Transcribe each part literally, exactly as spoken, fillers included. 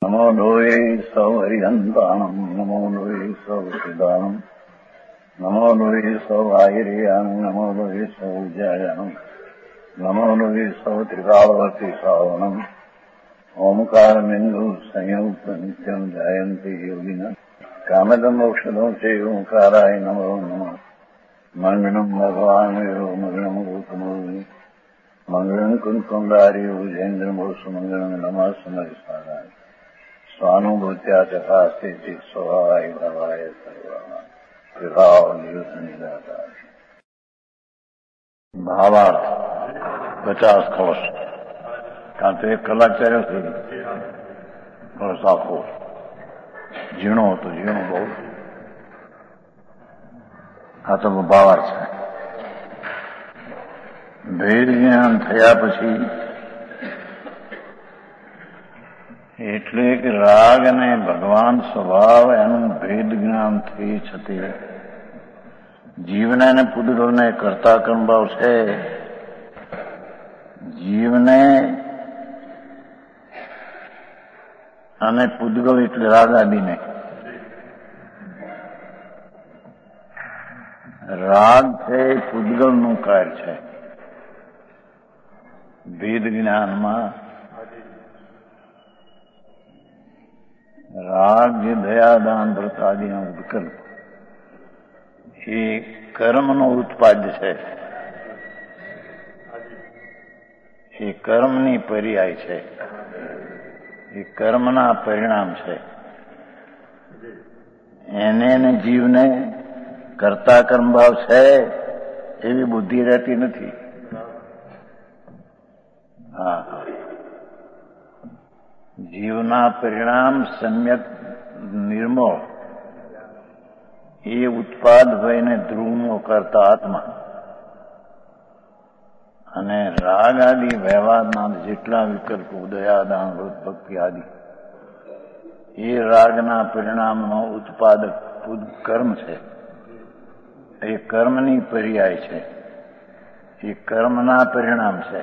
નમો લોહે સૌ હરિહંતાણમ નમો લોહે સૌ સિદાનમ નમો લોહે સૌ આયર્યાણમ નમો લોહે સૌ જયાણમ નમો લોહે સૌ ત્રિકાળવતી સાવણમ ઓમકાર બિંદુ સંયુક્ત નિત્યમ જાયંતિ યોગિના કામદમ ઔષધો છે ઓંકારાય નમો નમઃ મંગળમ ભગવાન વિરો મંગળમ ગૌતમોની મંગળમ કુંકુંડારી ઉજેન્દ્રમો સુમંગળમ નમઃ સમરિસારાય સ્વાનુભૂત્યા તથા સ્થિતિ સ્વભાવાય ભવાય સર્વા વિભાવ નિયુદ્ધ નિરાકાર ભાવાર્થ પચાસ કળશ કારણ તો એક કલાક ચાલ્યો થઈ કળશ આખો ઝીણો હતો ઝીણો બહુ આ તો ભાવાર્થ છે. ભેદ જ્ઞાન થયા પછી એટલે કે રાગ અને ભગવાન સ્વભાવ એનું ભેદ જ્ઞાન થઈ છતી જીવને અને પૂતગલને કરતા કર્મભાવ છે. જીવને અને પૂતગલ એટલે રાગ આદિને રાગ છે પૂતગલનું કાર્ય છે. ભેદ જ્ઞાનમાં રાગ જે દયાદાન વ્રત આદિના વિકલ્પ એ કર્મનો ઉત્પાદ્ય છે. એ કર્મની પર્યાય છે. એ કર્મના પરિણામ છે. એને જીવને કરતા કર્મભાવ છે એવી બુદ્ધિ રહેતી નથી. હા, જીવના પરિણામ સમ્યક નિર્મળ એ ઉત્પાદ હોઈને ધ્રુવનો કરતા આત્મા અને રાગ આદિ વ્યવહારના જેટલા વિકલ્પો દયાદાન વ્રત ભક્તિ આદિ એ રાગના પરિણામનો ઉત્પાદક કર્મ છે. એ કર્મની પર્યાય છે. એ કર્મના પરિણામ છે.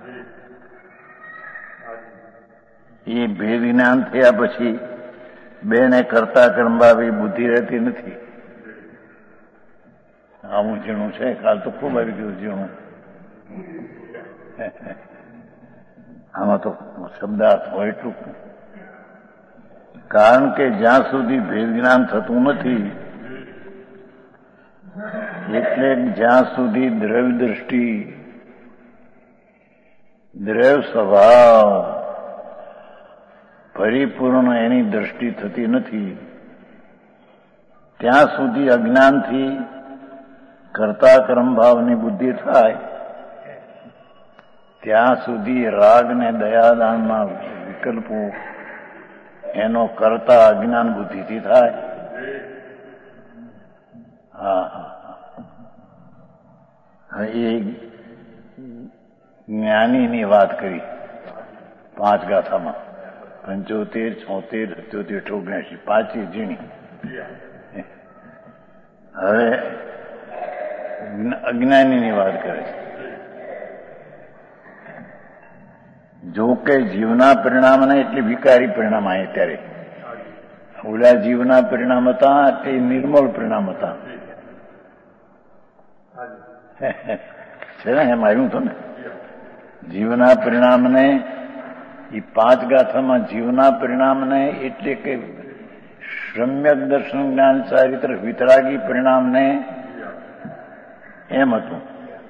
એ ભેદ જ્ઞાન થયા પછી બેને કરતા કર્મભાવી બુદ્ધિ રહેતી નથી. આવું ઝીણું છે. કાલ તો ખૂબ આવી ગયું ઝીણું. આમાં તો શબ્દાર્થ હોય એટલું. કારણ કે જ્યાં સુધી ભેદ જ્ઞાન થતું નથી એટલે જ્યાં સુધી દ્રવ્ય દ્રષ્ટિ દ્રવ્ય સ્વભાવ પરિપૂર્ણ એની દ્રષ્ટિ થતી નથી ત્યાં સુધી અજ્ઞાનથી કરતા કર્મભાવની બુદ્ધિ થાય. ત્યાં સુધી રાગ ને દયાદાનના વિકલ્પો એનો કરતા અજ્ઞાન બુદ્ધિથી થાય. હા હા એ જ્ઞાનીની વાત કરી પાંચ ગાથામાં પંચોતેર છોતેર સત્યોતેર ઓગણસી પાંચી ઝીણી. હવે અજ્ઞાનીની વાત કરે છે. જો કે જીવના પરિણામને એટલે વિકારી પરિણામ આવે ત્યારે ઓલા જીવના પરિણામ હતા તે નિર્મળ પરિણામ હતા છે ને. એમ આવ્યું હતું ને જીવના પરિણામને એ પાંચ ગાથામાં જીવના પરિણામને એટલે કે સમ્યક દર્શન જ્ઞાન ચારિત્ર વિતરાગી પરિણામને એમ હતું.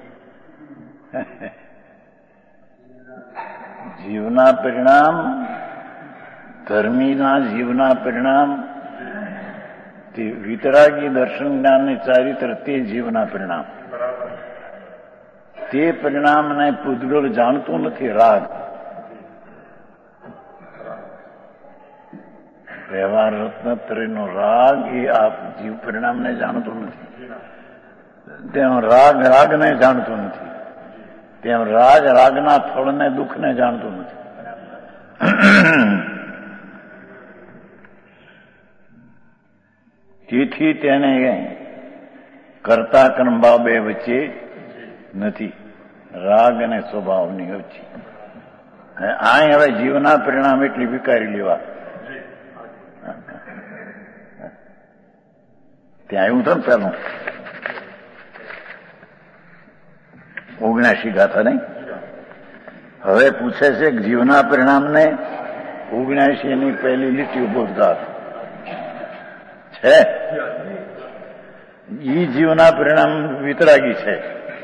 જીવના પરિણામ ધર્મીના જીવના પરિણામ તે વિતરાગી દર્શન જ્ઞાનની ચારિત્ર તે જીવના પરિણામ. તે પરિણામને પૂતગલ જાણતું નથી. રાગ વ્યવહાર રત્નત્રયનો રાગ એ આ જીવ પરિણામને જાણતું નથી. તેમ રાગ રાગને જાણતું નથી. તેમ રાગ રાગના ફળને દુઃખને જાણતું નથી. તેથી તેને કરતા કર્મભાવ બે વચ્ચે નથી. રાગ અને સ્વભાવની વચ્ચે. આ હવે જીવના પરિણામ એટલી વિકારી લેવા ત્યાં આવ્યું હતું ને પેલું ઓગણાસી ગાથા નહીં. હવે પૂછે છે કે જીવના પરિણામને ઓગણાસી ની પહેલી લીટી બોધગાર છે. ઈ જીવના પરિણામ વિતરાગી છે.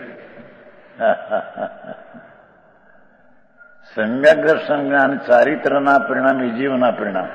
સમ્યક દર્શન જ્ઞાન ચારિત્રના પરિણામ એ જીવના પરિણામ.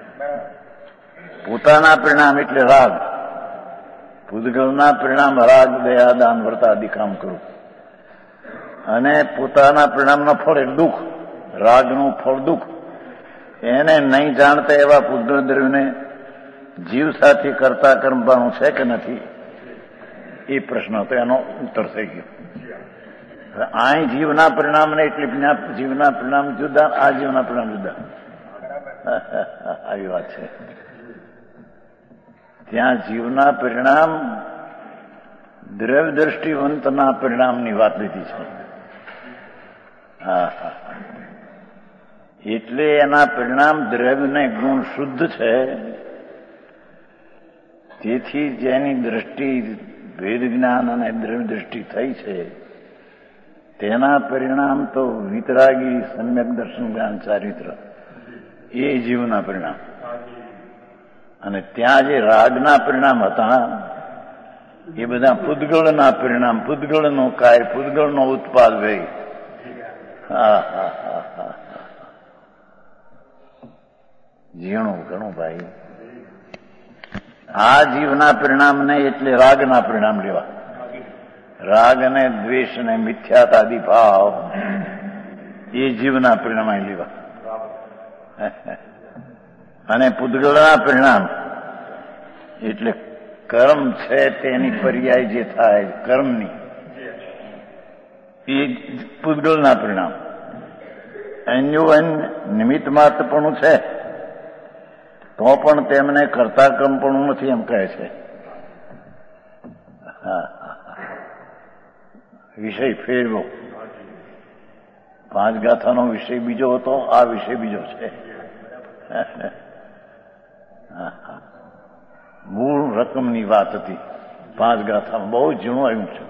પોતાના પરિણામ એટલે રાગ, પૂતગલના પરિણામ રાગ, દયા, દાન, વ્રત આદિ કામ કરવું. અને પોતાના પરિણામનો ફળ એટલે દુઃખ, રાગનું ફળ દુઃખ. એને નહીં જાણતા એવા પૂતગલ દ્રવ્યને જીવ સાથે કરતા કર્મવાનું છે કે નથી એ પ્રશ્ન હતો, એનો ઉત્તર થઈ ગયો. આ જીવના પરિણામને એટલે જીવના પરિણામ જુદા, આ જીવના પરિણામ જુદા. આવી વાત છે. ત્યાં જીવના પરિણામ દ્રવ્ય દ્રષ્ટિવંતના પરિણામની વાત લીધી છે. હા હા એટલે એના પરિણામ દ્રવ્યને ગુણ શુદ્ધ છે. તેથી જેની દ્રષ્ટિ ભેદ જ્ઞાન અને દ્રવ્ય દ્રષ્ટિ થઈ છે તેના પરિણામ તો વિતરાગી, સમ્યક દર્શન, જ્ઞાન, ચારિત્ર એ જીવના પરિણામ. અને ત્યાં જે રાગના પરિણામ હતા એ બધા પૂતગળના પરિણામ, પૂતગળનો કાર્ય, પૂતગળનો ઉત્પાદ ભાઈ. હા હા હા હા ઝીણું ઘણું ભાઈ. આ જીવના પરિણામને એટલે રાગના પરિણામ લેવા. રાગ અને દ્વેષ અને મિથ્યાતાદિ ભાવ એ જીવના પરિણામ લેવા. અને પૂતગળના પરિણામ એટલે કર્મ છે તેની પર્યાય જે થાય કર્મની એ પૂતગળના પરિણામ. અન્યોન નિમિત્ત માત્રપણું છે તો પણ તેમને કરતા કર્મપણું નથી એમ કહે છે. હા વિષય ફેરવો. પાંચ ગાથાનો વિષય બીજો હતો, આ વિષય બીજો છે. મૂળ રકમની વાત હતી. પાંચ ગાથામાં બહુ ઝીણું આવ્યું છે.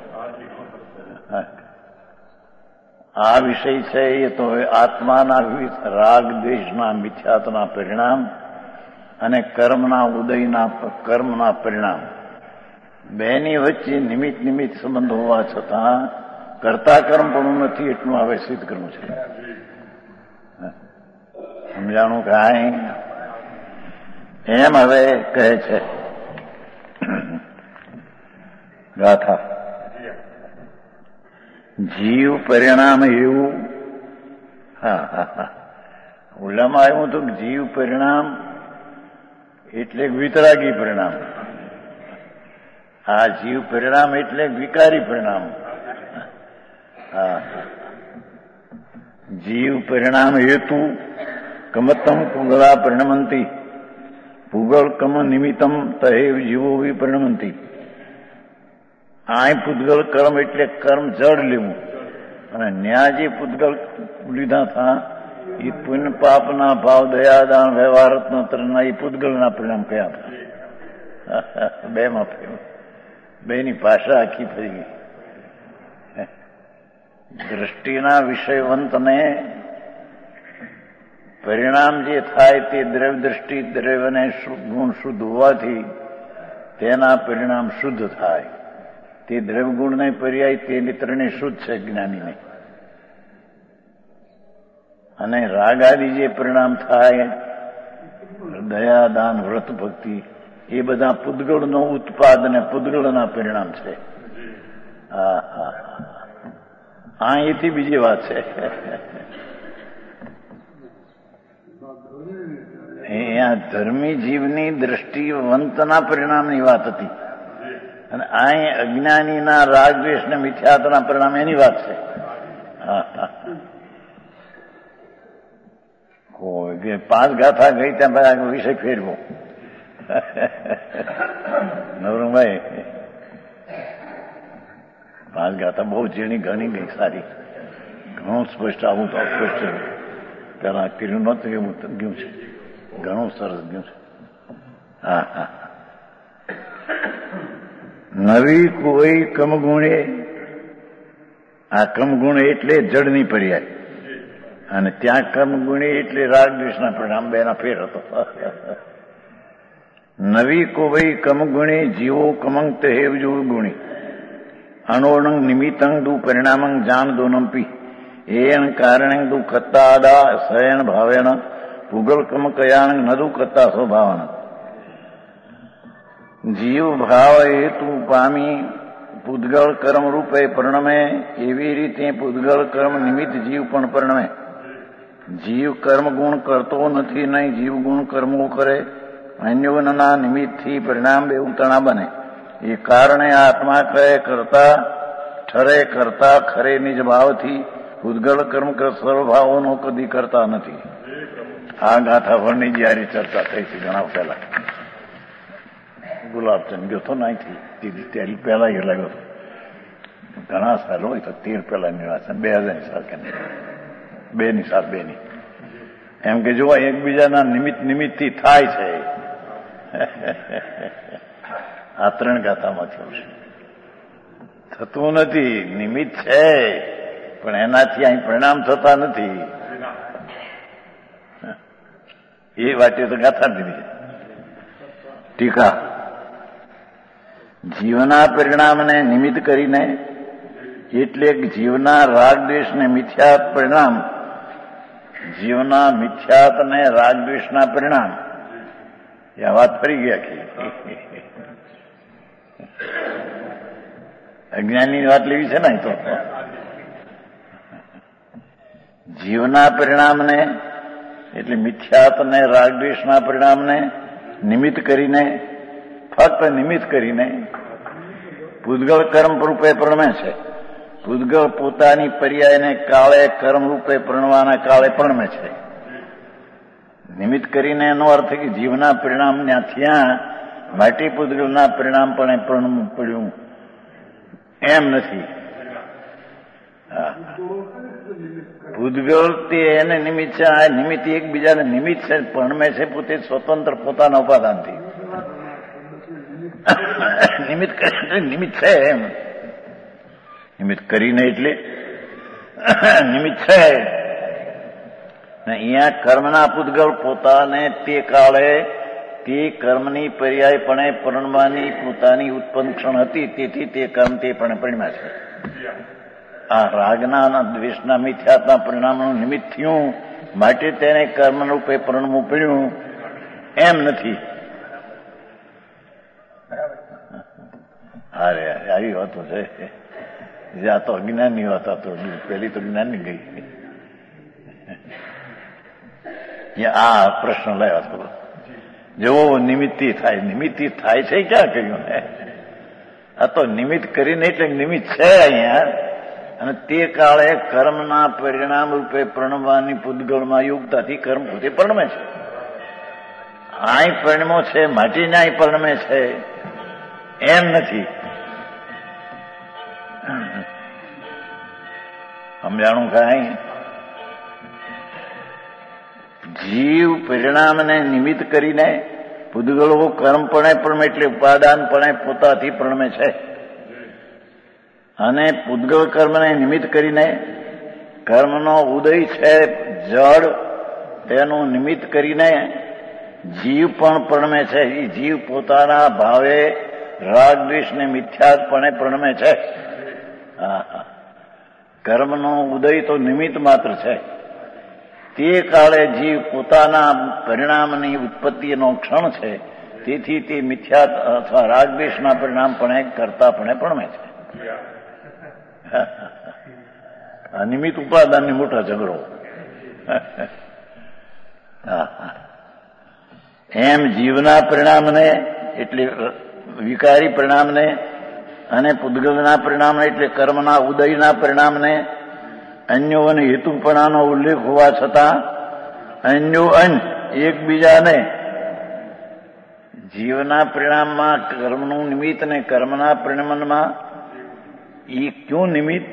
આ વિષય છે એ તો આત્માના રાગ દ્વેષના મિથ્યાત્વના પરિણામ અને કર્મના ઉદયના કર્મના પરિણામ બેની વચ્ચે નિમિત્ત નિમિત્ત સંબંધ હોવા છતાં કરતા કર્મ પણ નથી એટલું હવે સિદ્ધ કરવું છે. સમજાણું કાંઈ? એમ હવે કહે છે ગાથા. જીવ પરિણામ એવું. હા હા હા ઓલામાં આવ્યું હતું કે જીવ પરિણામ એટલે વિતરાગી પરિણામ. આ જીવ પરિણામ એટલે વિકારી પરિણામ. હા જીવ પરિણામ હેતુ કમતમ પુગળા પરિણમંતી પુગળ કમ નિમિત્તમ તહે જીવો વિપરિણમંતી. આ પૂતગલ કર્મ એટલે કર્મ જડ લેવું અને ન્યા જે પૂતગલ લીધા હતા એ પુણ્ય પાપના ભાવ, દયાદાન, વ્યવહાર રત્નત્રના એ પૂતગલના પરિણામ કયા હતા. બે માં બેની ભાષા આખી ફરી ગઈ. દ્રષ્ટિના વિષયવંતને પરિણામ જે થાય તે દ્રવ્ય દ્રષ્ટિ દ્રવ્યને ગુણ શુદ્ધ હોવાથી તેના પરિણામ શુદ્ધ થાય. તે દ્રવ્ય ગુણને પર્યાય તે ત્રણે શુદ્ધ છે જ્ઞાનીને. અને રાગ આદિ જે પરિણામ થાય દયા, દાન, વ્રત, ભક્તિ એ બધા પૂતગળનો ઉત્પાદ અને પૂતગળના પરિણામ છે. હા હા હા એથી બીજી વાત છે. અહીંયા ધર્મી જીવની દ્રષ્ટિવંતના પરિણામની વાત હતી અને અહીં અજ્ઞાનીના રાગ દ્વેષ ને મિથ્યાત્વના પરિણામ એની વાત છે. હા હા પાંચ ગાથા ગઈ ત્યાં બધા વિષય ફેરવો. નવરંગભાઈ પાંચ ગાથા બહુ ઝીણી ઘણી ગઈ સારી. ઘણું સ્પષ્ટ આવું તો અસ્પષ્ટ પેલા કર્યું નતું એવું ગયું છે. ઘણું સરસ ગયું છે. હા હા નવી કોઈ કમગુણે, આ કમગુણ એટલે જડની પર્યાય, અને ત્યાં કર્મગુણી એટલે રાગ દ્વેષના પરિણામ, બેના ફેર હતો. નવી કોઈ કમગુણી જીવો કમંગ હેવ જો ગુણી અનોણંગ નિમિત્તંગ દુ પરિણામંગ જાન દોનંપી એન કારણે દુ કત્તાદા શયન ભાવેણ ભૂગલ કમ કયાણ નદુ કત્તા સ્વભાવન. જીવ ભાવ હેતુ પામી પૂદગળ કર્મ રૂપે પરિણમે, એવી રીતે પૂદગળ કર્મ નિમિત્ત જીવ પણ પરિણમે. જીવ કર્મ ગુણ કરતો નથી, નહીં જીવ ગુણ કર્મો કરે. અન્યોના નિમિત્તથી પરિણામ બે ઉતણા બને. એ કારણે આત્મા કહે કરતા ઠરે, કરતા ખરે નિજ ભાવથી પૂદગળ કર્મ સર્વભાવોનો કદી કરતા નથી. આ ગાથા ભરની જયારે ચર્ચા થઈ હતી ઘણા પહેલા, ગુલાબચંદ ગયો તો નાથી તેલ પહેલા એ લાગ્યો હતો. ઘણા સાલ હોય તો તેર પહેલા નિવાસન બે હજારની સાલ કે બે ની સાલ બે ની એમ કે જોવા એકબીજાના નિમિત્ત નિમિત્તથી થાય છે. આ ત્રણ ગાથામાં થયું છે. થતું નથી, નિમિત્ત છે પણ એનાથી અહીં પરિણામ થતા નથી. એ વાતે તો ગાથા દીધી. ટીકા જીવના પરિણામને નિમિત્ત કરીને, એટલે જીવના રાગ દ્વેષને મિથ્યાત પરિણામ, જીવના મિથ્યાત ને રાગ દ્વેષના પરિણામ, એ વાત ફરી ગયા કે અજ્ઞાનની વાત લેવી છે ને. તો જીવના પરિણામને એટલે મિથ્યાત ને રાગ દ્વેષના પરિણામને નિમિત્ત કરીને, ફક્ત નિમિત્ત કરીને પૂદગળ કર્મ રૂપે પ્રણમે છે. પૂદગળ પોતાની પર્યાયને કાળે કર્મ રૂપે પ્રણવાના કાળે પ્રણમે છે. નિમિત્ત કરીને એનો અર્થ કે જીવના પરિણામ ત્યાં માટે પૂદગળના પરિણામ પણ પ્રણવું પડ્યું એમ નથી. પૂદગળ તે એને નિમિત્ત છે, આ નિમિત્ત એકબીજાને નિમિત્ત છે, પ્રણમે છે પોતે સ્વતંત્ર પોતાના ઉપાદાનથી. નિમિત્ત નિમિત્ત છે એમ, નિમિત્ત કરીને એટલે નિમિત્ત છે. અહીંયા કર્મના પૂદગળ પોતાને તે કાળે તે કર્મની પર્યાયપણે પરણવાની પોતાની ઉત્પન્ન ક્ષણ હતી, તેથી તે કર્મ તે પણ પરિણમ્યા છે. આ રાગના દ્વેષના મિથ્યાના પરિણામનું નિમિત્ત થયું માટે તેને કર્મરૂપે પરણવું પડ્યું એમ નથી. અરે આવી વાતો છે. જ્યાં તો અજ્ઞાનની વાત હતો, પેલી તો જ્ઞાનની ગઈ. આ પ્રશ્ન લાવ્યા થોડો જેવો નિમિત્તી થાય, નિમિત્તી થાય છે ક્યાં કહ્યું ને? આ તો નિમિત્ત કરીને એટલે નિમિત્ત છે અહીંયા, અને તે કાળે કર્મના પરિણામ રૂપે પ્રણવવાની પૂદગળમાં યુક્તાથી કર્મ પોતે પરણમે છે. અહીં પરિણમો છે માટીને અહીં પરણમે છે એમ નથી. સમજાણું કાંઈ? જીવ પરિણામને નિમિત્ત કરીને પૂદગળો કર્મપણે પ્રણમે એટલે ઉપાદાનપણે પોતાથી પ્રણમે છે, અને પૂદગળ કર્મને નિમિત્ત કરીને કર્મનો ઉદય છે જડ, તેનું નિમિત્ત કરીને જીવ પણ પ્રણમે છે. એ જીવ પોતાના ભાવે રાગ દ્વેષને મિથ્યાત્પણે પ્રણમે છે. કર્મનો ઉદય તો નિમિત્ત માત્ર છે. તે કાળે જીવ પોતાના પરિણામની ઉત્પત્તિનો ક્ષણ છે, તેથી તે મિથ્યાત અથવા રાગદ્વેષના પરિણામપણે કરતાપણે પ્રણમે છે. નિમિત્ત ઉપાદાનની મોટા ઝઘડો. એમ જીવના પરિણામને એટલે વિકારી પરિણામને અને પૂદગળના પરિણામને એટલે કર્મના ઉદયના પરિણામને અન્યો અને હેતુપણાનો ઉલ્લેખ હોવા છતાં અન્યો અન એકબીજાને જીવના પરિણામમાં કર્મનું નિમિત્ત અને કર્મના પરિણામમાં એ ક્યું નિમિત્ત?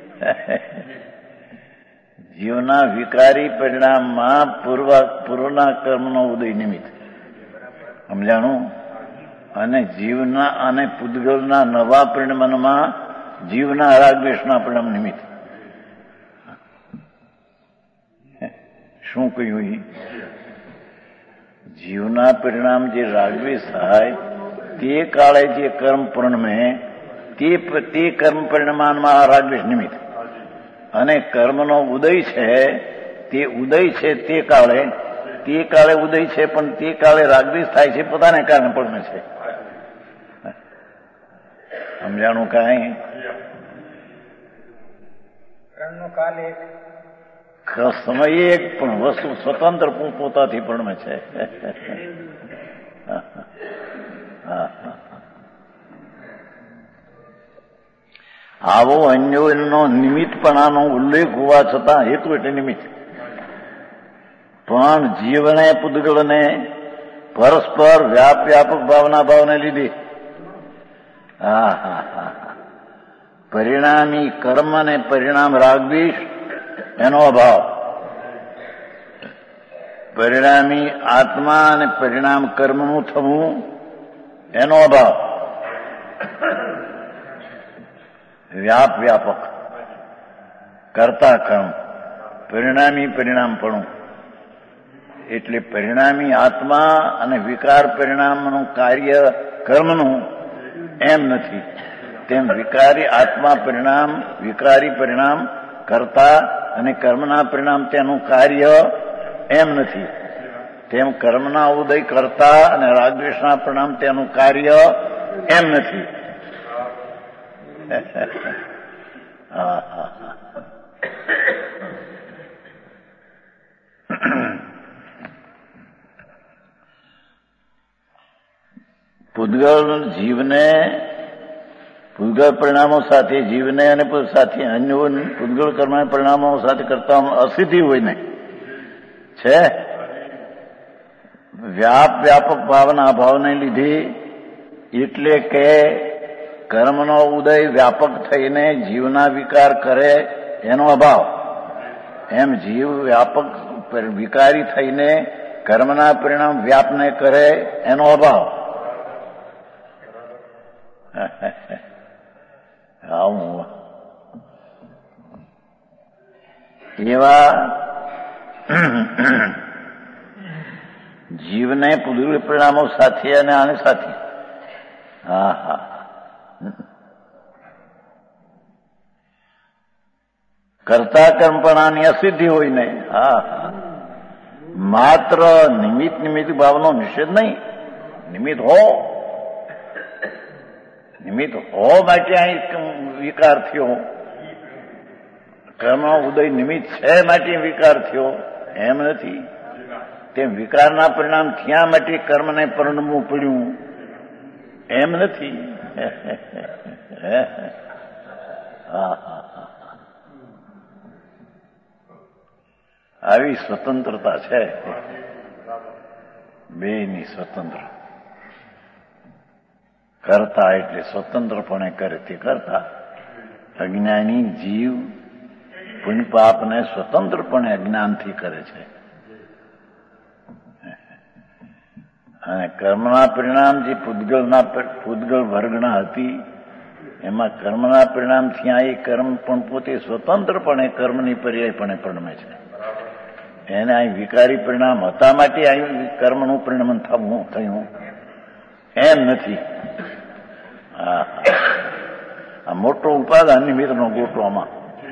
જીવના વિકારી પરિણામમાં પૂર્વ પૂર્વના કર્મનો ઉદય નિમિત્ત. સમજાણું? અને જીવના અને પૂદગલના નવા પરિણમનમાં જીવના રાગદ્વેષના પરિણામ નિમિત્ત. શું કહ્યું? જીવના પરિણામ જે રાગદ્વેષ થાય તે કાળે જે કર્મ પરિણમે તે તે કર્મ પરિણામમાં રાગદ્વેષ નિમિત્ત, અને કર્મનો ઉદય છે તે ઉદય છે તે કાળે તે કાળે ઉદય છે, પણ તે કાળે રાગદ્વેષ થાય છે પોતાને કારણે પરિણમે છે. સમજાણું કાંઈ? સમય એક પણ વસ્તુ સ્વતંત્ર પોતાથી પરિણમે છે. આવો અન્યોનો નિમિત્તપણાનો ઉલ્લેખ હોવા છતાં હેતુ એટલે નિમિત્ત, પણ જીવને પૂદગલને પરસ્પર વ્યાપ વ્યાપક ભાવના ભાવને લીધે હા હા હા પરિણામી કર્મ અને પરિણામ રાગદ્વેષ એનો અભાવ, પરિણામી આત્મા અને પરિણામ કર્મનું થવું એનો અભાવ, વ્યાપ વ્યાપક કરતા કર્મ પરિણામી પરિણામપણું, એટલે પરિણામી આત્મા અને વિકાર પરિણામનું કાર્ય કર્મનું એમ નથી, તેમ વિકારી આત્મા પરિણામ વિકારી પરિણામ કરતા અને કર્મના પરિણામ તેનું કાર્ય એમ નથી, તેમ કર્મના ઉદય કરતા અને રાગદ્વેષના પરિણામ તેનું કાર્ય એમ નથી. પૂદગલ જીવને પૂદગલ પરિણામો સાથે જીવને અને સાથે અન્ય પૂદગલ કર્મ પરિણામો સાથે કરતા અસિદ્ધિ હોય ને છે, વ્યાપ વ્યાપક ભાવના અભાવને લીધે, એટલે કે કર્મનો ઉદય વ્યાપક થઈને જીવના વિકાર કરે એનો અભાવ, એમ જીવ વ્યાપક વિકારી થઈને કર્મના પરિણામ વ્યાપને કરે એનો અભાવ. આવું એવા જીવને પૂર્વ પરિણામો સાથે અને આને સાથે હા હા કરતા કર્મપણાની અસિદ્ધિ હોય ને, હા હા માત્ર નિમિત્ત નિમિત્ત ભાવનો નિષેધ નહીં, નિમિત્ત હો નિમિત્ત હો માટે અહીં વિકાર થયો, કર્મ ઉદય નિમિત્ત છે માટે વિકાર થયો એમ નથી, તેમ વિકારના પરિણામ થયા માટે કર્મને પરિણમવું પડ્યું એમ નથી. આવી સ્વતંત્રતા છે, બેની સ્વતંત્ર કરતા એટલે સ્વતંત્રપણે કરે તે કરતા, અજ્ઞાની જીવ પુણ્ય પાપને સ્વતંત્રપણે અજ્ઞાનથી કરે છે, અને કર્મના પરિણામ જે પૂદગલના પૂદગલ વર્ગના હતી એમાં કર્મના પરિણામથી આ એ કર્મ પણ પોતે સ્વતંત્રપણે કર્મની પર્યાયપણે પરિણમે છે, એને અહીં વિકારી પરિણામ હતા માટે અહીં કર્મનું પરિણમન થવું થયું એમ નથી. આ મોટો ઉપાદાન નિમિત્તનો ગોટો આમાં.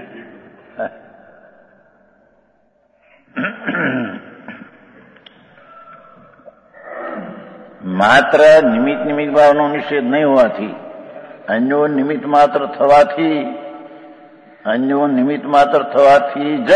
માત્ર નિમિત્ત નિમિત્ત ભાવનો નિષેધ નહીં હોવાથી, અન્યો નિમિત્ત માત્ર થવાથી અન્યો નિમિત્ત માત્ર થવાથી જ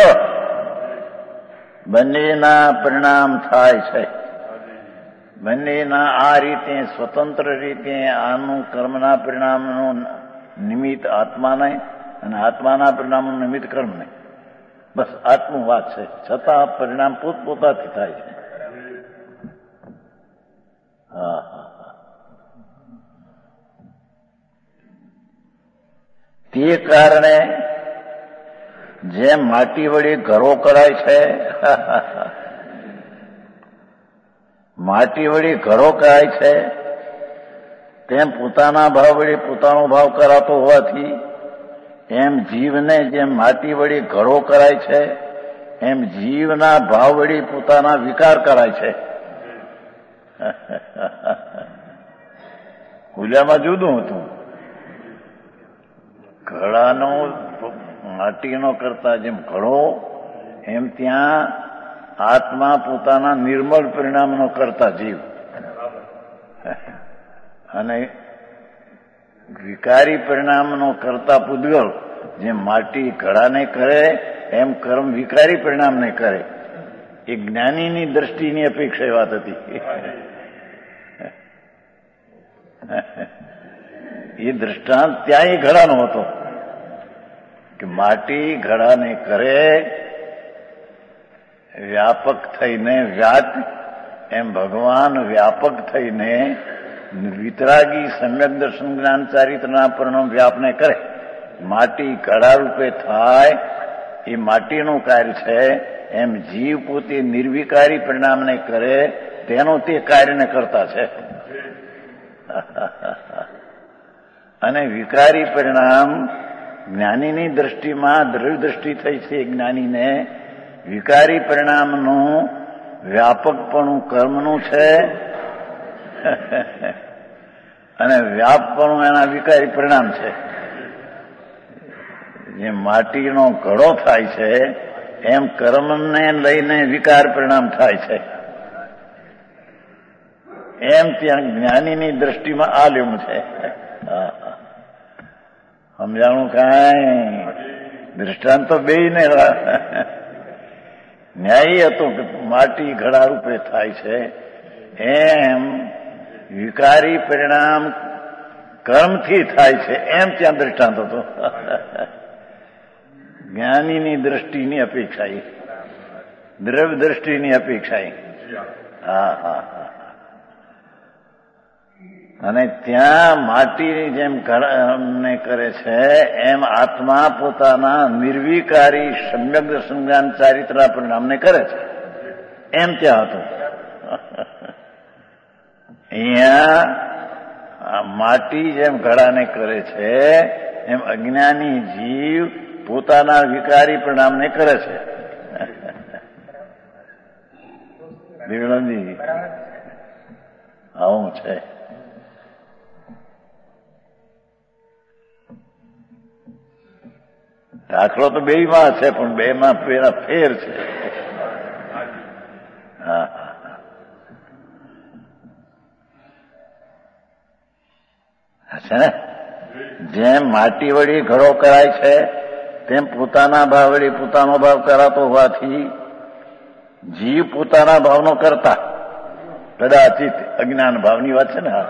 બંનેના પરિણામ થાય છે. બંનેના આ રીતે સ્વતંત્ર રીતે આનું કર્મના પરિણામનું નિમિત્ત આત્માને અને આત્માના પરિણામનું નિમિત્ત કર્મને, બસ આટલું વાત છે, છતાં પરિણામ પોતપોતાથી થાય છે. હા હા તે કારણે જેમ માટી વડે ઘરો કરાય છે, માટી વડે ઘરો કરાય છે તેમ પોતાના ભાવ વડે પોતાનો ભાવ કરાતો હોવાથી એમ જીવને જેમ માટી વડે ઘડો કરાય છે એમ જીવના ભાવ વડે પોતાના વિકાર કરાય છે. ખુલ્યામાં જુદું હતું. ઘડાનો માટીનો કરતા જેમ ઘડો એમ ત્યાં આત્મા પોતાના નિર્મળ પરિણામનો કરતા જીવ અને વિકારી પરિણામનો કરતા પૂતગલ જેમ માટી ઘડાને કરે એમ કર્મ વિકારી પરિણામને કરે. એ જ્ઞાનીની દ્રષ્ટિની અપેક્ષા વાત હતી. એ દ્રષ્ટાંત ત્યાં એ ઘડાનો હતો કે માટી ઘડાને કરે વ્યાપક થઈને વ્યાત એમ ભગવાન વ્યાપક થઈને વિતરાગી સમ્યક દર્શન જ્ઞાન ચારિત્રના પરિણામ વ્યાપને કરે. માટી ઘડા રૂપે થાય એ માટીનું કાર્ય છે. એમ જીવ પોતે નિર્વિકારી પરિણામને કરે તેનો તે કાર્યને કરતા છે. અને વિકારી પરિણામ જ્ઞાનીની દ્રષ્ટિમાં દ્રવ્ય દ્રષ્ટિ થઈ છે. જ્ઞાનીને વિકારી પરિણામનું વ્યાપકપણું કર્મનું છે અને વ્યાપપણું એના વિકારી પરિણામ છે. જે માટીનો ઘડો થાય છે એમ કર્મને લઈને વિકાર પરિણામ થાય છે. એમ ત્યાં જ્ઞાનીની દ્રષ્ટિમાં આ લેવું છે. સમજાણું કાંઈ દૃષ્ટાંત તો બે ને ન્યાયી હતું કે માટી ઘડા રૂપે થાય છે એમ વિકારી પરિણામ કર્મથી થાય છે એમ ત્યાં દૃષ્ટાંત હતો. જ્ઞાનીની દ્રષ્ટિની અપેક્ષા દ્રવ્ય દ્રષ્ટિની અપેક્ષા. હા હા હા અને ત્યાં માટીની જેમ ઘડાને કરે છે એમ આત્મા પોતાના નિર્વિકારી સમ્યક દર્શન જ્ઞાન ચારિત્રના પરિણામને કરે છે એમ ત્યાં હતું. અહીંયા માટી જેમ ઘડાને કરે છે એમ અજ્ઞાની જીવ પોતાના વિકારી પરિણામને કરે છે. બિરલજી આવું છે. દાખલો તો બે માં છે પણ બે માં પેલા ફેર છે. હા છે ને જેમ માટી વળી ઘડો કરાય છે તેમ પોતાના ભાવ વળી પોતાનો ભાવ કરાતો હોવાથી જીવ પોતાના ભાવનો કરતા કદાચિત અજ્ઞાન ભાવની વાત છે ને. હા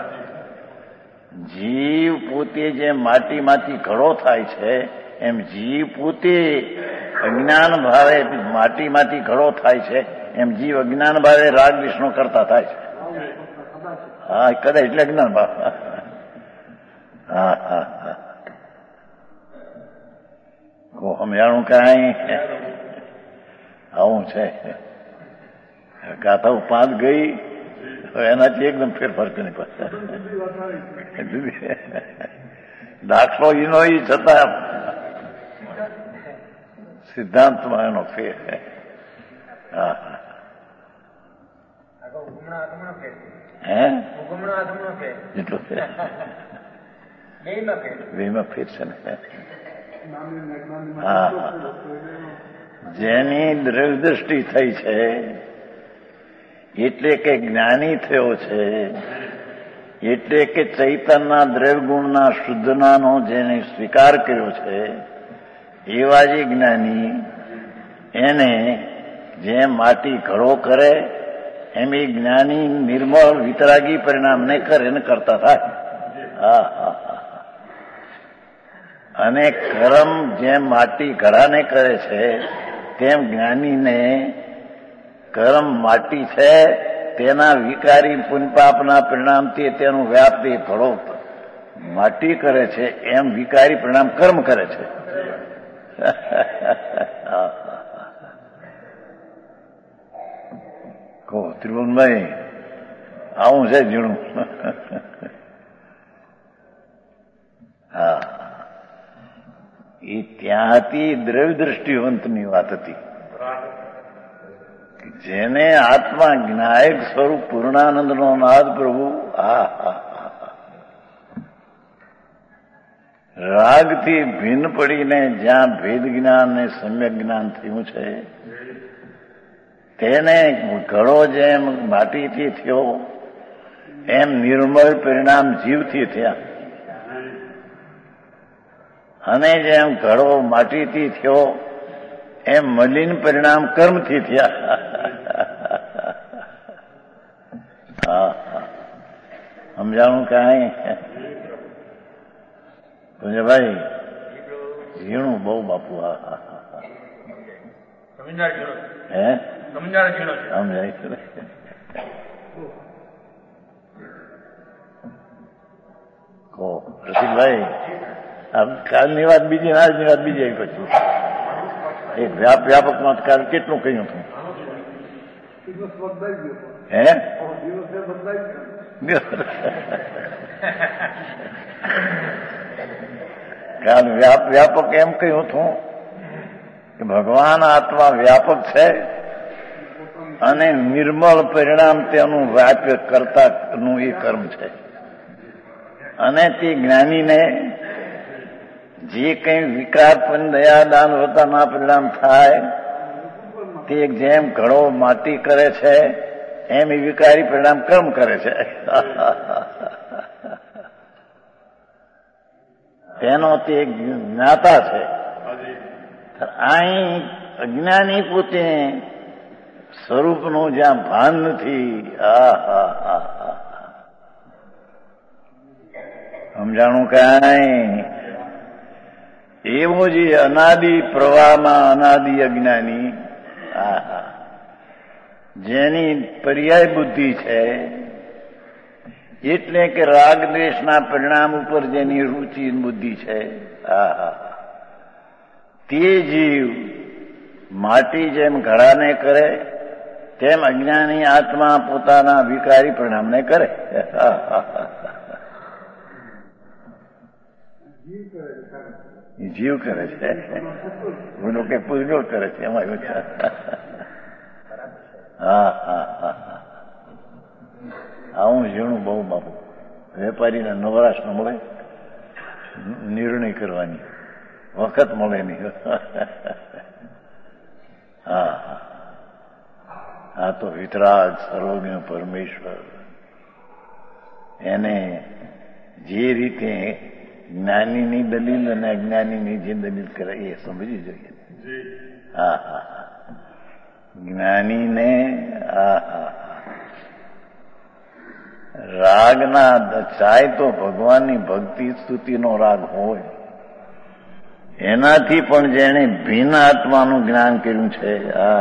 જીવ પોતે જેમ માટીમાંથી ઘડો થાય છે એમ જીવ પોતે અજ્ઞાન ભાવે માટીમાંથી ઘડો થાય છે એમ જીવ અજ્ઞાન ભાવે રાગ વિષ્ણુ કરતા થાય છે. હા કદાચ એટલે અજ્ઞાન ભાવ. હા હા હા સમજાણું કાંઈ આવું છે. ગાથા પાંચ ગઈ એનાથી એકદમ ફેરફાર કરી પાછા દાખલો એનો એ છતાં સિદ્ધાંતમાં એનો ફેર. હા હે એટલું ફેર બેમાં ફેર છે ને. હા જેની દ્રવ્ય દ્રષ્ટિ થઈ છે એટલે કે જ્ઞાની થયો છે એટલે કે ચૈતનના દ્રવ્ય ગુણના શુદ્ધનાનો જેને સ્વીકાર કર્યો છે એવા જે જ્ઞાની એને જેમ માટી ઘડો કરે એમ એ જ્ઞાની નિર્મળ વિતરાગી પરિણામને કરે ને કરતા થાય. હા હા અને કર્મ જેમ માટી ઘડાને કરે છે તેમ જ્ઞાનીને કર્મ માટી છે તેના વિકારી પુણ્યપાપના પરિણામથી તેનું વ્યાપ એ ઘડો માટી કરે છે એમ વિકારી પરિણામ કર્મ કરે છે. કહો ત્રિભુવનભાઈ આવું છે ઝીણું. ત્યાં હતી દ્રવ્ય દ્રષ્ટિવંતની વાત હતી. જેને આત્મા જ્ઞાયક સ્વરૂપ પૂર્ણાનંદનો નાદ પ્રભુ આ રાગથી ભિન્ન પડીને જ્યાં ભેદ જ્ઞાન ને સમ્યક જ્ઞાન થયું છે તેને ઘડો જેમ માટીથી થયો એમ નિર્મળ પરિણામ જીવથી થયા, અને જેમ ઘડો માટીથી થયો એમ મલિન પરિણામ કર્મથી થયા. હા સમજાણું કાંઈ? ભાઈ ઝીણું બહુ બાપુ. હા હા હે સમજાય છે. કહો રસિકભાઈ, કાલની વાત બીજી, આજની વાત બીજી આવી. પછી એક વ્યાપ વ્યાપક માં કાલ કેટલું કહ્યું હતું? હે કાલ વ્યાપ વ્યાપક એમ કહ્યું હતું કે ભગવાન આત્મા વ્યાપક છે અને નિર્મળ પરિણામ તેનું વ્યાપ્ય કરતાનું એ કર્મ છે, અને તે જ્ઞાનીને જે કંઈ વિકાર પણ દયા દાન વતાના પરિણામ થાય તે જેમ ઘડો માટી કરે છે એમ એ વિકારી પરિણામ કર્મ કરે છે. તેનો તે જ્ઞાતા છે. અહીં અજ્ઞાની પોતે સ્વરૂપનું જ્યાં ભાન નથી. આ હા હા હા સમજાણું કાંઈ? એવો જે અનાદિ પ્રવાહમાં અનાદિ અજ્ઞાની, આ જેની પર્યાય બુદ્ધિ છે, એટલે કે રાગ દ્વેષના પરિણામ ઉપર જેની રૂચિ બુદ્ધિ છે, આ તે જીવ માટી જેમ ઘડાને કરે તેમ અજ્ઞાની આત્મા પોતાના વિકારી પરિણામને કરે. જીવ કરે છે, બોલો કે પૂજ્યો કરે છે એમાં. હા હા હા આવું ઝીણું બહુ બાપુ. વેપારીને નવરાશ ન મળે નિર્ણય કરવાની વખત મળે નહીં. હા હા આ તો વિતરાગ સર્વજ્ઞ પરમેશ્વર એને જે રીતે જ્ઞાનીની દલીલ અને અજ્ઞાનીની જે દલીલ કરે એ સમજી જોઈએ. હા હા જ્ઞાનીને આ હા રાગના ચાહે તો ભગવાનની ભક્તિ સ્તુતિનો રાગ હોય, એનાથી પણ જેણે ભિન્ન આત્માનું જ્ઞાન કર્યું છે, આ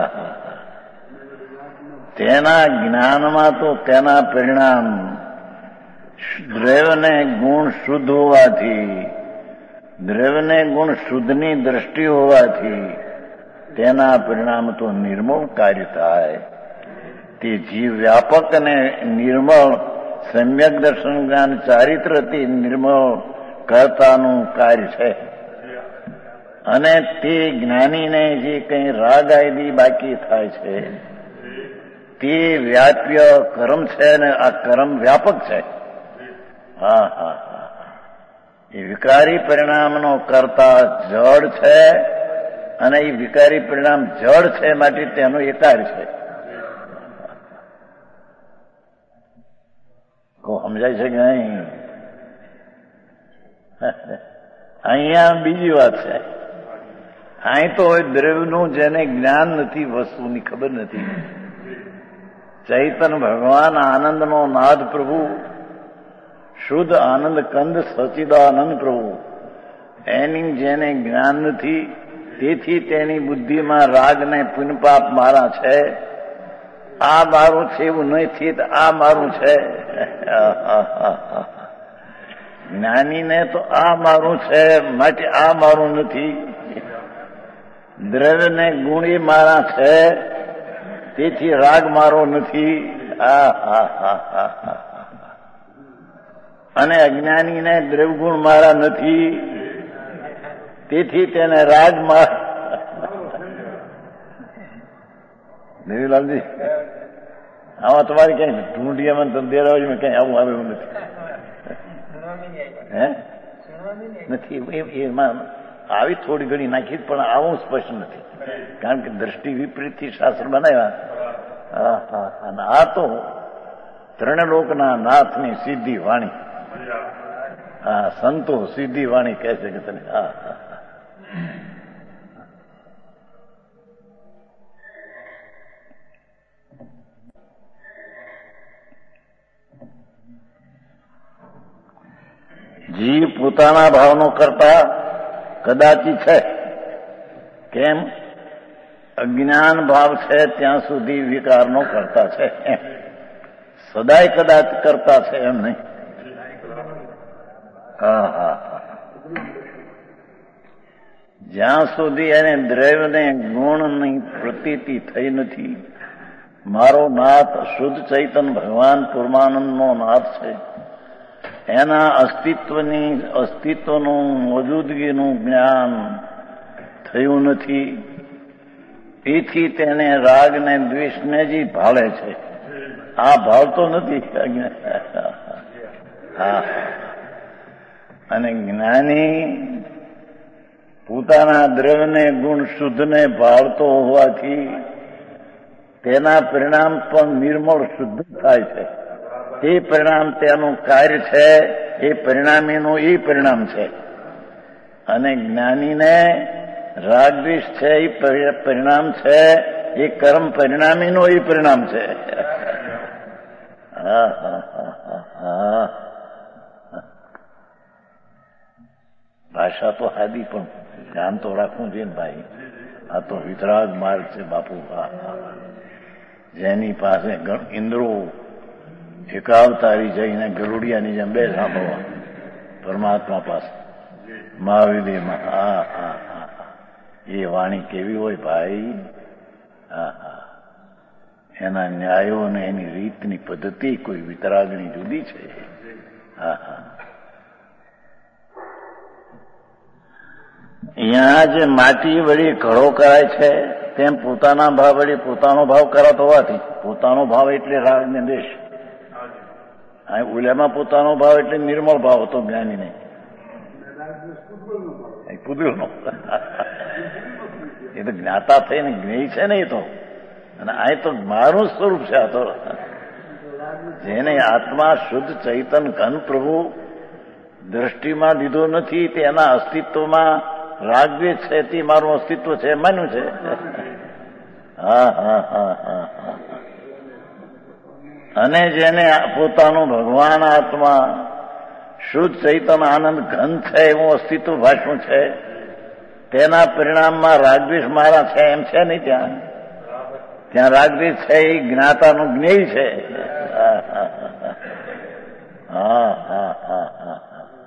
તેના જ્ઞાનમાં તો તેના પરિણામ દ્રવ્યને ગુણ શુદ્ધ હોવાથી, દ્રવ્યને ગુણ શુદ્ધની દ્રષ્ટિ હોવાથી તેના પરિણામ તો નિર્મળ કાર્ય થાય. તે જીવ વ્યાપક અને નિર્મળ સમ્યક દર્શન જ્ઞાન ચારિત્રથી નિર્મળ કરતાનું કાર્ય છે, અને તે જ્ઞાનીને જે કંઈ રાગ આદિ બાકી થાય છે તે વ્યાપ્ય કર્મ છે, ને આ કર્મ વ્યાપક છે. હા હા હા એ વિકારી પરિણામનો કરતા જડ છે, અને એ વિકારી પરિણામ જડ છે માટે તેનો એકાર છે. કો સમજાય છે કે નહીં? અહીંયા બીજી વાત છે. અહીં તો દ્રવ્યનું જેને જ્ઞાન નથી, વસ્તુની ખબર નથી, ચૈતન ભગવાન આનંદનો નાદ પ્રભુ, શુદ્ધ આનંદ કંદ સચિદાનંદ પ્રભુ, એની જેને જ્ઞાન નથી, તેથી તેની બુદ્ધિમાં રાગ ને પુનપાપ મારા છે. આ મારું છે એવું નથી, આ મારું છે. જ્ઞાનીને તો આ મારું છે માટે આ મારું નથી. દ્રવ્ય ને ગુણ એ મારા છે તેથી રાગ મારો નથી. આ હા હા હા હા અને અજ્ઞાનીને દ્રવ્ય ગુણ મારા નથી તેથી તેને રાગમાં દેવીલાલજી આમાં તમારે ક્યાંય ઢૂંઢિયામાં તમે દેરાવાજીમાં ક્યાંય આવું આવે એવું નથી હે નથી એમાં આવી થોડી ઘણી નાખી પણ આવું સ્પષ્ટ નથી કારણ કે દ્રષ્ટિ વિપરીતથી શાસ્ત્ર બનાવ્યા અને આ તો ત્રણલોકના નાથની સીધી વાણી હા સંતો સીધી વાણી કહે છે કે તને હા જીવ પોતાના ભાવનો કરતા કદાચી છે કેમ અજ્ઞાન ભાવ છે ત્યાં સુધી વિકારનો કરતા છે એમ સદાય કદાચ કરતા છે એમ નહીં હા હા જ્યાં સુધી એને દ્રવ્યને ગુણની પ્રતીતિ થઈ નથી મારો નાથ શુદ્ધ ચૈતન ભગવાન પૂર્વાનંદનો નાથ છે એના અસ્તિત્વની અસ્તિત્વનું મોજૂદગીનું જ્ઞાન થયું નથી એથી તેને રાગ ને દ્વેષને જ ભાળે છે આ ભાવતો નથી હા અને જ્ઞાની પોતાના દ્રવ્યને ગુણ શુદ્ધને ભાળતો હોવાથી તેના પરિણામ પણ નિર્મળ શુદ્ધ થાય છે એ પરિણામ તેનું કાર્ય છે એ પરિણામીનું એ પરિણામ છે અને જ્ઞાનીને રાગદ્વેષ છે એ પરિણામ છે એ કર્મ પરિણામીનું એ પરિણામ છે હા હા હા હા ભાષા તો હાદી પણ ધ્યાન તો રાખવું જોઈએ ને ભાઈ આ તો વિતરાગ માર્ગ છે બાપુ હા જેની પાસે ઇન્દ્રો એકાવતારી જઈને ગરુડિયાની જેમ બે સાંભળવા પરમાત્મા પાસે મહાવિદેમાં હા હા હા એ વાણી કેવી હોય ભાઈ હા હા એના ન્યાયો અને એની રીતની પદ્ધતિ કોઈ વિતરાગની જુદી છે હા હા અહીંયા જે માટી વળી ઘડો કરાય છે તેમ પોતાના ભાવ વળી પોતાનો ભાવ કરાતો હોવાથી પોતાનો ભાવ એટલે રાગ ને દેશ આ ઉલ્યામાં પોતાનો ભાવ એટલે નિર્મળ ભાવ હતો જ્ઞાની નહીં પૂતગલનો એ તો જ્ઞાતા થઈને જ્ઞેય છે ને એ તો અને આ તો મારું સ્વરૂપ છે આ તો જેને આત્મા શુદ્ધ ચૈતન ઘન પ્રભુ દ્રષ્ટિમાં લીધો નથી તેના અસ્તિત્વમાં રાગદ્વેષ છે તે મારું અસ્તિત્વ છે માન્યું છે હા હા હા હા હા અને જેને પોતાનું ભગવાન આત્મા શુદ્ધ ચૈતન આનંદ ઘન છે એવું અસ્તિત્વ ભાષવું છે તેના પરિણામમાં રાગદ્વેષ મારા છે એમ છે નહીં ત્યાં ત્યાં રાગદ્વેષ છે એ જ્ઞાતાનું જ્ઞેય છે હા હા હા હા હા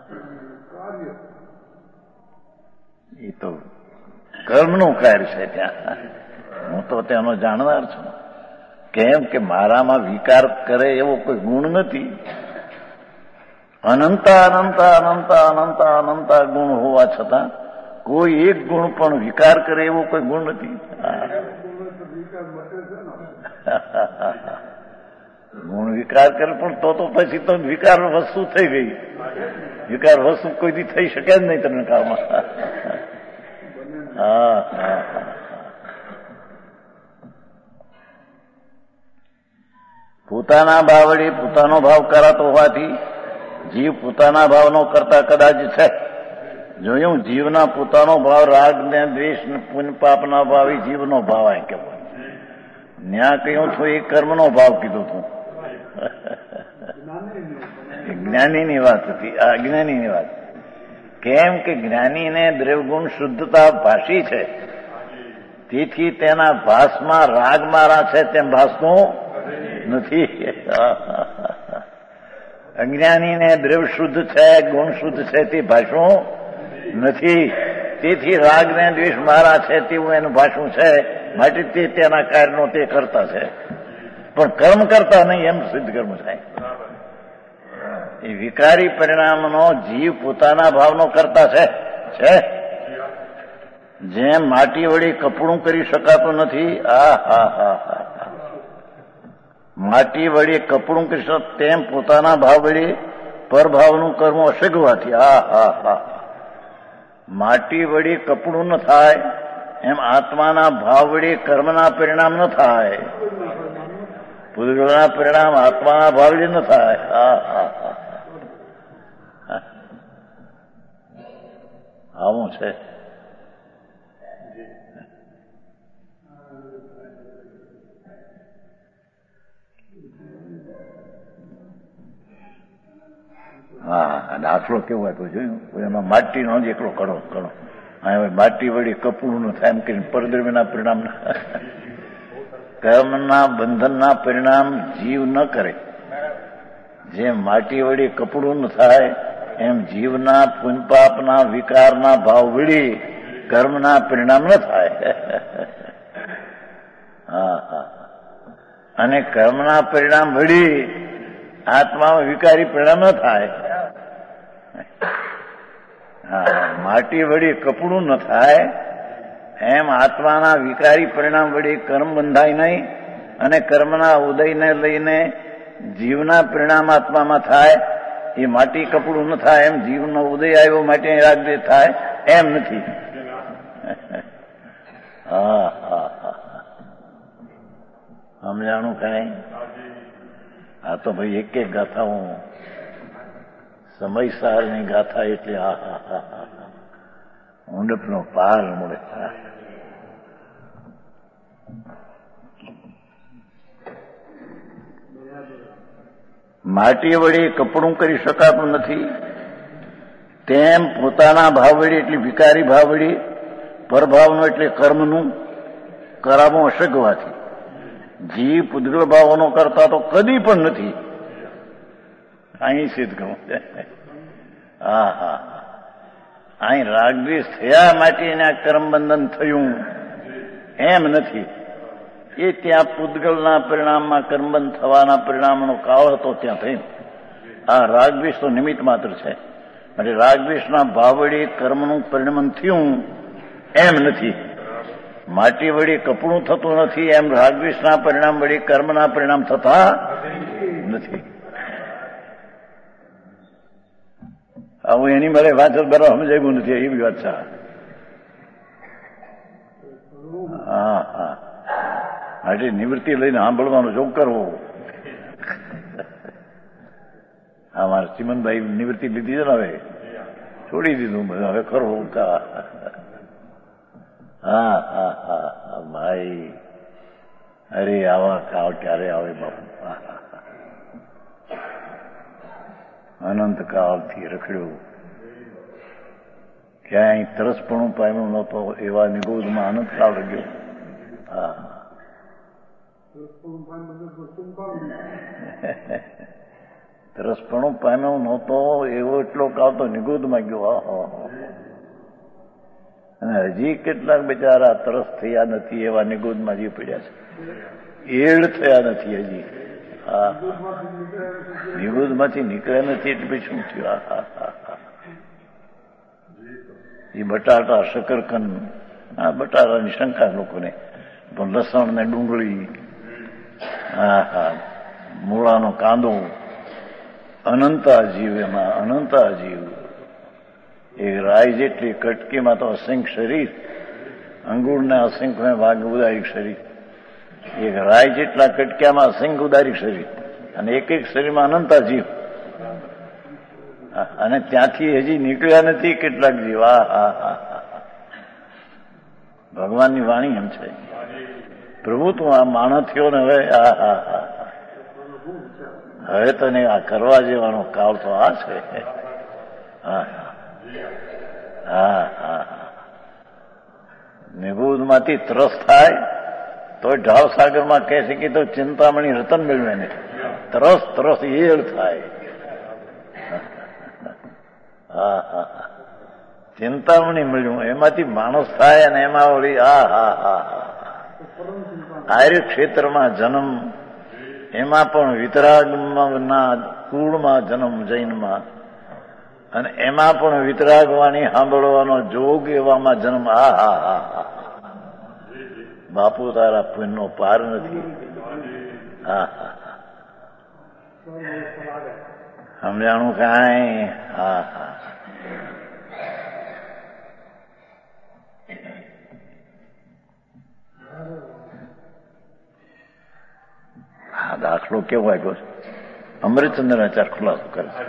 એ તો કર્મનું કાર્ય છે ત્યાં હું તો તેનો જાણનાર છું કેમ કે મારામાં વિકાર કરે એવો કોઈ ગુણ નથી અનંત અનંત અનંત અનંત અનંત ગુણ હોવા છતાં કોઈ એક ગુણ પણ વિકાર કરે એવો કોઈ ગુણ નથી ગુણ વિકાર કરે પણ તો તો પછી તો વિકાર વસ્તુ થઈ ગઈ વિકાર વસ્તુ કોઈથી થઈ શકે જ નહીં તમને કાળમાં હા હા પોતાના ભાવડી પોતાનો ભાવ કરાતો હોવાથી જીવ પોતાના ભાવનો કરતા કદાચ છે જોયું જીવના પોતાનો ભાવ રાગ ને દ્વેષ ને પુણ્ય પાપના ભાવ એ જીવનો ભાવ આ કહેવાય ન્યા કહ્યું છું એ કર્મનો ભાવ કીધું હતું જ્ઞાનીની વાત હતી આ અજ્ઞાનીની વાત કેમ કે જ્ઞાનીને દ્રવ્યગુણ શુદ્ધતા ભાષી છે તેથી તેના ભાસમાં રાગ મારા છે તેમ ભાસનું નથી અજ્ઞાનીને દ્રવ્ય શુદ્ધ છે ગુણ શુદ્ધ છે તે ભાષવું નથી તેથી રાગ ને દ્વેષ મારા છે તેવું એનું ભાષવું છે માટે તે તેના કાર્યનો તે કરતા છે પણ કર્મ કરતા નહીં એમ સિદ્ધ કર્મ થાય એ વિકારી પરિણામનો જીવ પોતાના ભાવનો કરતા છે છે જેમ માટી વળી કપડું કરી શકાતું નથી, આ હા હા હા માટી વળી કપડું કરી શક તેમ પોતાના ભાવ વળી પરભાવનું કર્મ અસગવાથી, આ હા હા માટી વળી કપડું ન થાય એમ આત્માના ભાવ વળી કર્મના પરિણામ ન થાય, પૂતગળના પરિણામ આત્માના ભાવ વળી ન થાય. હા હા હા આવું છે. હા દાખલો કેવો આપ્યો જોયું, એમાં માટીનો જ એકલો કરો કરો હવે માટી વળી કપડું ન થાય એમ કરીને પરદ્રવ્યના પરિણામ કર્મના બંધનના પરિણામ જીવ ન કરે. જેમ માટી વળી કપડું ન થાય એમ જીવના પુણ્યપાપના વિકારના ભાવ વળી કર્મના પરિણામ ન થાય. હા હા અને કર્મના પરિણામ વળી આત્મામાં વિકારી પરિણામ ન થાય. હા માટી વળી કપડું ન થાય એમ આત્માના વિકારી પરિણામ વળી કર્મ બંધાય નહીં અને કર્મના ઉદયને લઈને જીવના પરિણામ આત્મામાં થાય. એ માટી કપડું ન થાય એમ જીવનો ઉદય આવ્યો માટે રાગદ્વેષ થાય એમ નથી. હા હા હા સમજાણું કઈ? આ તો ભાઈ એક એક ગાથા હું સમયસારની ગાથા એટલે હા હા હા હા ઊંડપનો પાર મળે. માટી વળી કપડું કરી શકાતું નથી તેમ પોતાના ભાવ વળી એટલે વિકારી ભાવ વળી પરભાવનો એટલે કર્મનું કરાવું અસગવાથી જીવ પૂતગળ ભાવોનો કરતા તો કદી પણ નથી. અહીં સિદ્ધ કરું. હા હા અહીં રાગદ્વેષ થયા માટે એને આ કર્મબંધન થયું એમ નથી. એ ત્યાં પૂતગળના પરિણામમાં કર્મબંધ થવાના પરિણામનો કાળ હતો ત્યાં થયું. આ રાગદ્વેષ તો નિમિત્ત માત્ર છે. એટલે રાગદ્વેષના ભાવ વળી કર્મનું પરિણમન થયું એમ નથી. માટી વળી કપડું થતું નથી એમ રાગદ્વેષના પરિણામ વળી કર્મના પરિણામ થતા નથી. આવું એની મારે વાત બરાબર સમજાયું નથી એવી વાત છે. હા હા માટે નિવૃત્તિ લઈને સાંભળવાનો જોગ કરવો. હા મારા ચિમનભાઈ નિવૃત્તિ લીધી છે ને હવે છોડી દીધું હવે ખરો. હા હા હા ભાઈ અરે આવા કાળ ક્યારે આવે બાપુ. અનંત કાળથી રખડ્યું ક્યાંય તરસપણું પામ્યું નહોતો એવા નિગોદમાં અનંત કાળ રહ્યો. હા તરસપણું પામ્યો નહોતો એવો એટલો કાળ તો નિગોદમાં ગયો. અને હજી કેટલાક બિચારા તરસ થયા નથી એવા નિગોદમાં જીવ પડ્યા છે. એડ થયા નથી હજી. હા નિગોદમાંથી નીકળ્યા નથી એટલે પછી શું થયું? હા હા હા એ બટાટા શકરકંદ હા બટાટાની શંકા લોકોને પણ લસણ ને ડુંગળી હા હા મૂળાનો કાંદો અનંતા જીવ એમાં અનંતા જીવ. એ રાય જેટલી કટકીમાં તો અસંખ્ય શરીર અંગુળને અસંખ્ય ભાગ ઉદારિક શરીર. એક રાય જેટલા કટક્યામાં અસંખ્ય ઉદારિક શરીર અને એક એક શરીરમાં અનંતા જીવ. અને ત્યાંથી હજી નીકળ્યા નથી કેટલાક જીવ. હા હા હા હા ભગવાનની વાણી એમ છે. પ્રભુ તું આ માણસ થયો ને હવે હા હા હા હવે તને આ કરવા જેવાનો કાળ તો આ છે. હા હા હા નિગોદમાંથી ત્રસ થાય તો ઢાળ સાગરમાં કહે છે કે તો ચિંતામણી રતન મેળવે ને તરસ તરસ એળ થાય. હા હા ચિંતામણી મળ્યું એમાંથી માણસ થાય અને એમાં વળી હા હા હા આર્ય ક્ષેત્રમાં જન્મ એમાં પણ વિતરાગના કુળમાં જન્મ જૈનમાં અને એમાં પણ વિતરાગવાણી સાંભળવાનો જોગ એવામાં જન્મ. આ હા હા હા બાપુ તારા પુણ્યનો પાર નથી. હા હા સમજાણું કાંઈ? હા હા હા દાખલો કેવો આવ્યો છે? અમૃતચંદ્રાચાર ખુલાસો કરે છે.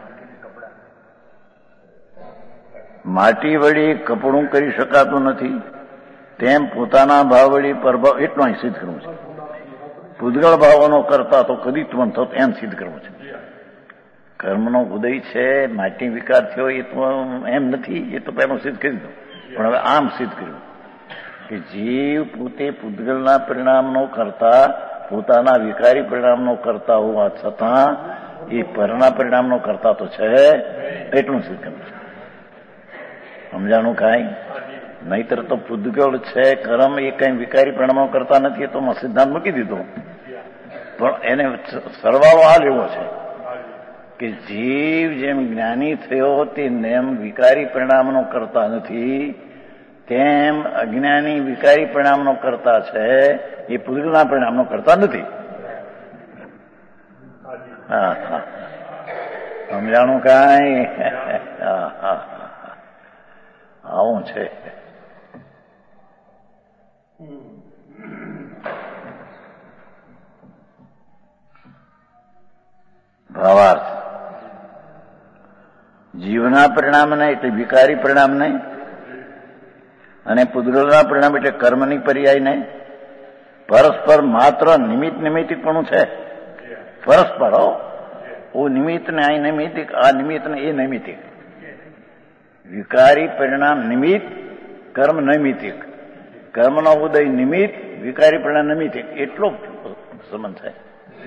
માટી વળી કપડું કરી શકાતું નથી, તેમ પોતાના ભાવ વળી પરભાવ એટલું અહીં સિદ્ધ કરવું છે. પૂદગળ ભાવોનો કરતા તો કદી ત્વન થતો એમ સિદ્ધ કરવું છે. કર્મનો ઉદય છે, માટી વિકાર થયો એ તો એમ નથી, એ તો પહેલું સિદ્ધ કરી દો. પણ હવે આમ સિદ્ધ કર્યું કે જીવ પોતે પૂદગળના પરિણામનો કરતા, પોતાના વિકારી પરિણામનો કરતા હોવા છતાં એ પરના પરિણામનો કરતા તો છે, એટલું સિદ્ધ કરવું છે. સમજાણું કાંઈ? નહીતર તો પૂદગળ છે કર્મ એ કઈ વિકારી પરિણામો કરતા નથી, એ તો સિદ્ધાંત મૂકી દીધો. પણ એને સરવાળો આ લેવો છે કે જીવ જેમ જ્ઞાની થયો તેમ વિકારી પરિણામનો કરતા નથી, તેમ અજ્ઞાની વિકારી પરિણામનો કરતા છે, એ પૂદગળના પરિણામનો કરતા નથી. હા હા સમજાણું કાંઈ? હા હા આવું છે. ભાવાર્થ જીવના પરિણામને એટલે વિકારી પરિણામને અને પૂદગળના પરિણામ એટલે કર્મની પર્યાયને પરસ્પર માત્ર નિમિત્ત નિમિત્તિકપણું છે. પરસ્પર ઓ નિમિત્ત ને આ નૈમિતિક, આ નિમિત્ત ને એ નૈમિતિક. વિકારી પરિણામ નિમિત્ત, કર્મ નૈમિતિક. કર્મનો ઉદય નિમિત્ત, વિકારી પરિણામ નૈમિતિક. એટલો સંબંધ થાય.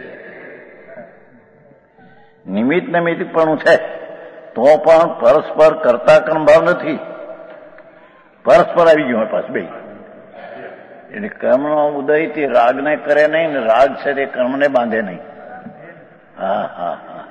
નિમિત્ત નૈમિતિકપણું છે તો પણ પરસ્પર કરતા કર્મ ભાવ નથી. પરસ્પર આવી ગયું પાછું બે. એટલે કર્મનો ઉદય તે રાગને કરે નહીં ને રાગ છે તે કર્મને બાંધે નહીં. હા હા હા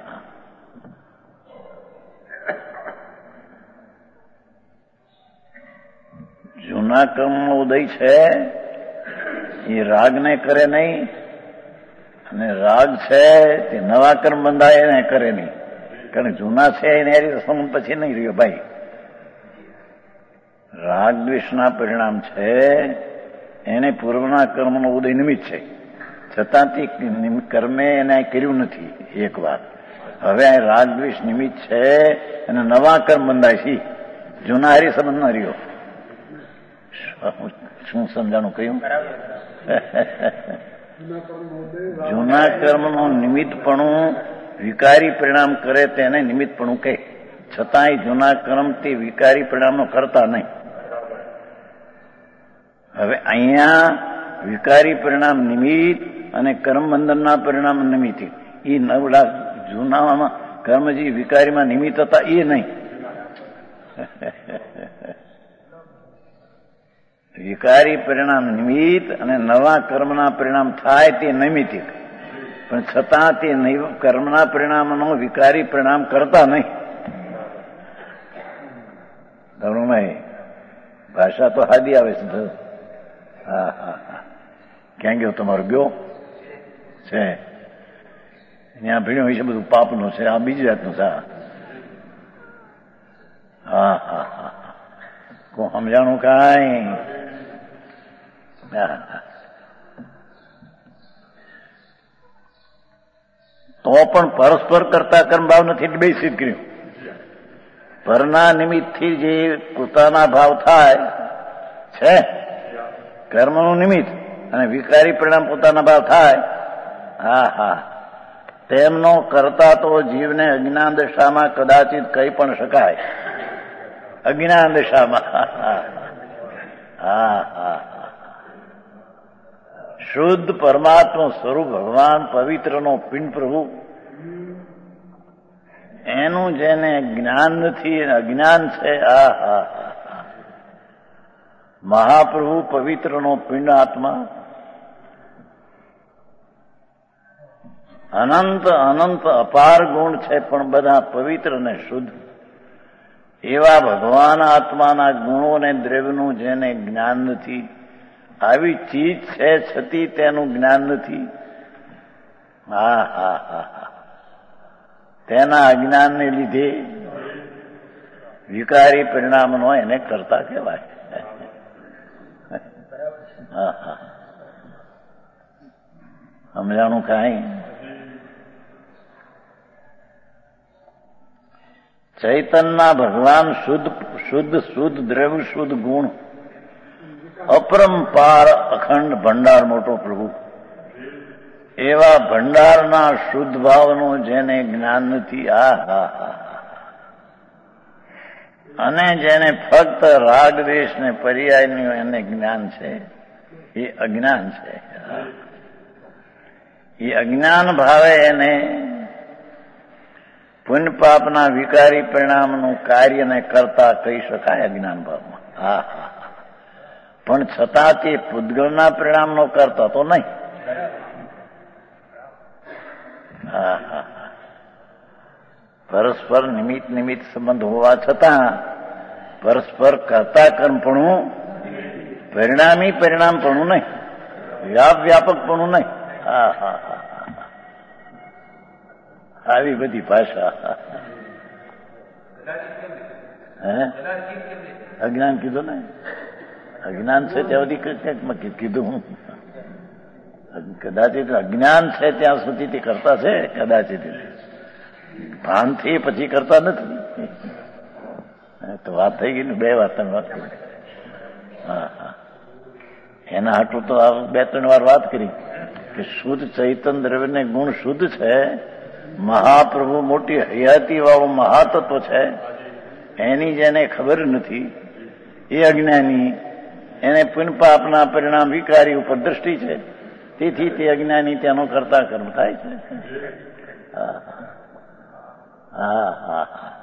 જૂના કર્મનો ઉદય છે એ રાગને કરે નહીં, અને રાગ છે તે નવા કર્મ બંધાય એને કરે નહીં. કારણ જૂના છે એને સંબંધ પછી નહીં રહ્યો ભાઈ. રાગ દ્વેષના પરિણામ છે એને પૂર્વના કર્મનો ઉદય નિમિત્ત છે, છતાં તે કર્મે એને કર્યું નથી. એક વાત હવે આ રાગ દ્વેષ નિમિત્ત છે અને નવા કર્મ બંધાય છે, જૂના હારી સંબંધ ના રહ્યો. શું સમજાણું કહ્યું? જૂના કર્મનું નિમિત્તપણું વિકારી પરિણામ કરે તેને નિમિત્તપણું કહે, છતાંય જૂના કર્મ તે વિકારી પરિણામનો કરતા નહીં. હવે અહીંયા વિકારી પરિણામ નિમિત્ત અને કર્મ બંધનના પરિણામ નિમિત્ત. એ નવડા જૂનામાં કર્મ જે વિકારીમાં નિમિત્ત હતા એ નહીં. વિકારી પરિણામ નિમિત્ત અને નવા કર્મના પરિણામ થાય તે નૈમિતિક, પણ છતાં તે કર્મના પરિણામનો વિકારી પરિણામ કરતા નહીં. ધર્મભાઈ ભાષા તો હાદી આવે છે. હા હા હા ક્યાં ગયો તમારો? ગયો છે ત્યાં ભીડ્યો હોય છે, બધું પાપનું છે, આ બીજી જાતનું છે. હા હા હા કો સમજાણું કાંઈ? તો પણ પરસ્પર કરતા કર્મ ભાવ નથી એટલે બે સિદ્ધ કર્યું. પરના નિમિત્તથી જે પોતાના ભાવ થાય છે કર્મનું નિમિત્ત, અને વિકારી પરિણામ પોતાના ભાવ થાય, હા હા તેમનો કરતા તો જીવને અજ્ઞાન દશામાં કદાચિત કહી પણ શકાય. અજ્ઞાન દશામાં હા હા શુદ્ધ પરમાત્મા સ્વરૂપ ભગવાન પવિત્રનો પિંડ પ્રભુ, એનું જેને જ્ઞાન નથી અજ્ઞાન છે. આ હા મહાપ્રભુ પવિત્રનો પિંડ આત્મા અનંત અનંત અપાર ગુણ છે, પણ બધા પવિત્ર ને શુદ્ધ. એવા ભગવાન આત્માના ગુણો અને દ્રવ્યનું જેને જ્ઞાન નથી, આવી ચીજ છે છતી તેનું જ્ઞાન નથી. હા હા હા હા તેના અજ્ઞાનને લીધે વિકારી પરિણામનો એને કરતા કહેવાય. હા હા સમજાણું કાંઈ? ચૈતનના ભગવાન શુદ્ધ શુદ્ધ શુદ્ધ દ્રવ્ય શુદ્ધ ગુણ અપરંપાર અખંડ ભંડાર મોટો પ્રભુ, એવા ભંડારના શુદ્ધ ભાવનું જેને જ્ઞાન નથી. આ હા હા અને જેને ફક્ત રાગ દ્વેષ ને પર્યાયનું એને જ્ઞાન છે, એ અજ્ઞાન છે. એ અજ્ઞાન ભાવે એને પુણ્ય પાપના વિકારી પરિણામનું કાર્યને કરતા કહી શકાય અજ્ઞાન ભાવમાં. હા હા પણ છતાં તે પૂતગળના પરિણામનો કરતા તો નહીં. હા હા પરસ્પર નિમિત્ત નિમિત્ત સંબંધ હોવા છતાં પરસ્પર કરતા કર્મપણું, પરિણામી પરિણામપણું નહીં, વ્યાપ વ્યાપકપણું નહીં. હા હા હા આવી બધી ભાષા. હે અજ્ઞાન કીધું ને, અજ્ઞાન છે ત્યાં સુધી કીધું હું. કદાચિત અજ્ઞાન છે ત્યાં સુધી તે કરતા છે, કદાચિત ભાનથી પછી કરતા નથી. તો વાત થઈ ગઈ ને, બે વાત વાત કરી. હા હા એના હાટું તો બે ત્રણ વાર વાત કરી કે શુદ્ધ ચૈતન દ્રવ્યને ગુણ શુદ્ધ છે, મહાપ્રભુ મોટી હયાતી વાળો મહાતત્વ છે, એની જેને ખબર નથી એ અજ્ઞાની, એને પુણ્ય પાપના પરિણામ વિકારી ઉપર દ્રષ્ટિ છે, તેથી તે અજ્ઞાની તેનો કરતા કર્મ થાય છે. હા હા હા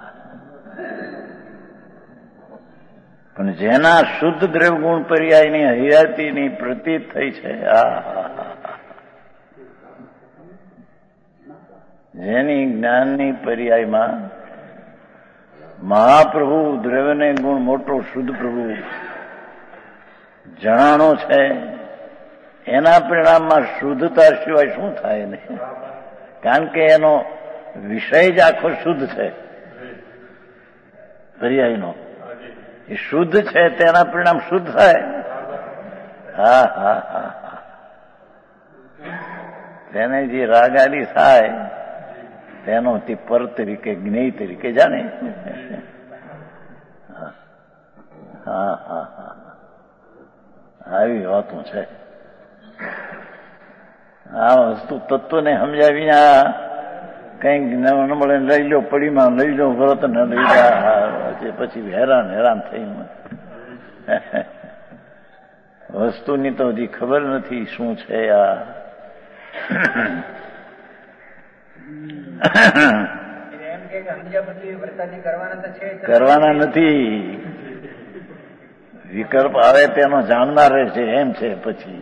પણ જેના શુદ્ધ દ્રવ્ય ગુણ પર્યાયની હયાતીની પ્રતીત થઈ છે, આ જેની જ્ઞાનની પર્યાયમાં મહાપ્રભુ દ્રવ્યને ગુણ મોટો શુદ્ધ પ્રભુ જણાણો છે, એના પરિણામમાં શુદ્ધતા સિવાય શું થાય નહીં? કારણ કે એનો વિષય જ આખો શુદ્ધ છે, પર્યાયનો એ શુદ્ધ છે, તેના પરિણામ શુદ્ધ થાય. હા હા હા હા તેને જે રાગાદી થાય તેનો તે પર તરીકે જ્ઞેય તરીકે જાણે. હા હા હા આવી વાતો છે. આ વસ્તુ તત્વને સમજાવીને આ કંઈક ન મળે લઈ લો, પડીમાં લઈ લો, વ્રત ન લઈ જા, પછી હેરાન હેરાન થઈ. વસ્તુની તો હજી ખબર નથી શું છે આ. કરવાના નથી, વિકલ્પ આવે તેનો જાણનાર રહેશે એમ છે. પછી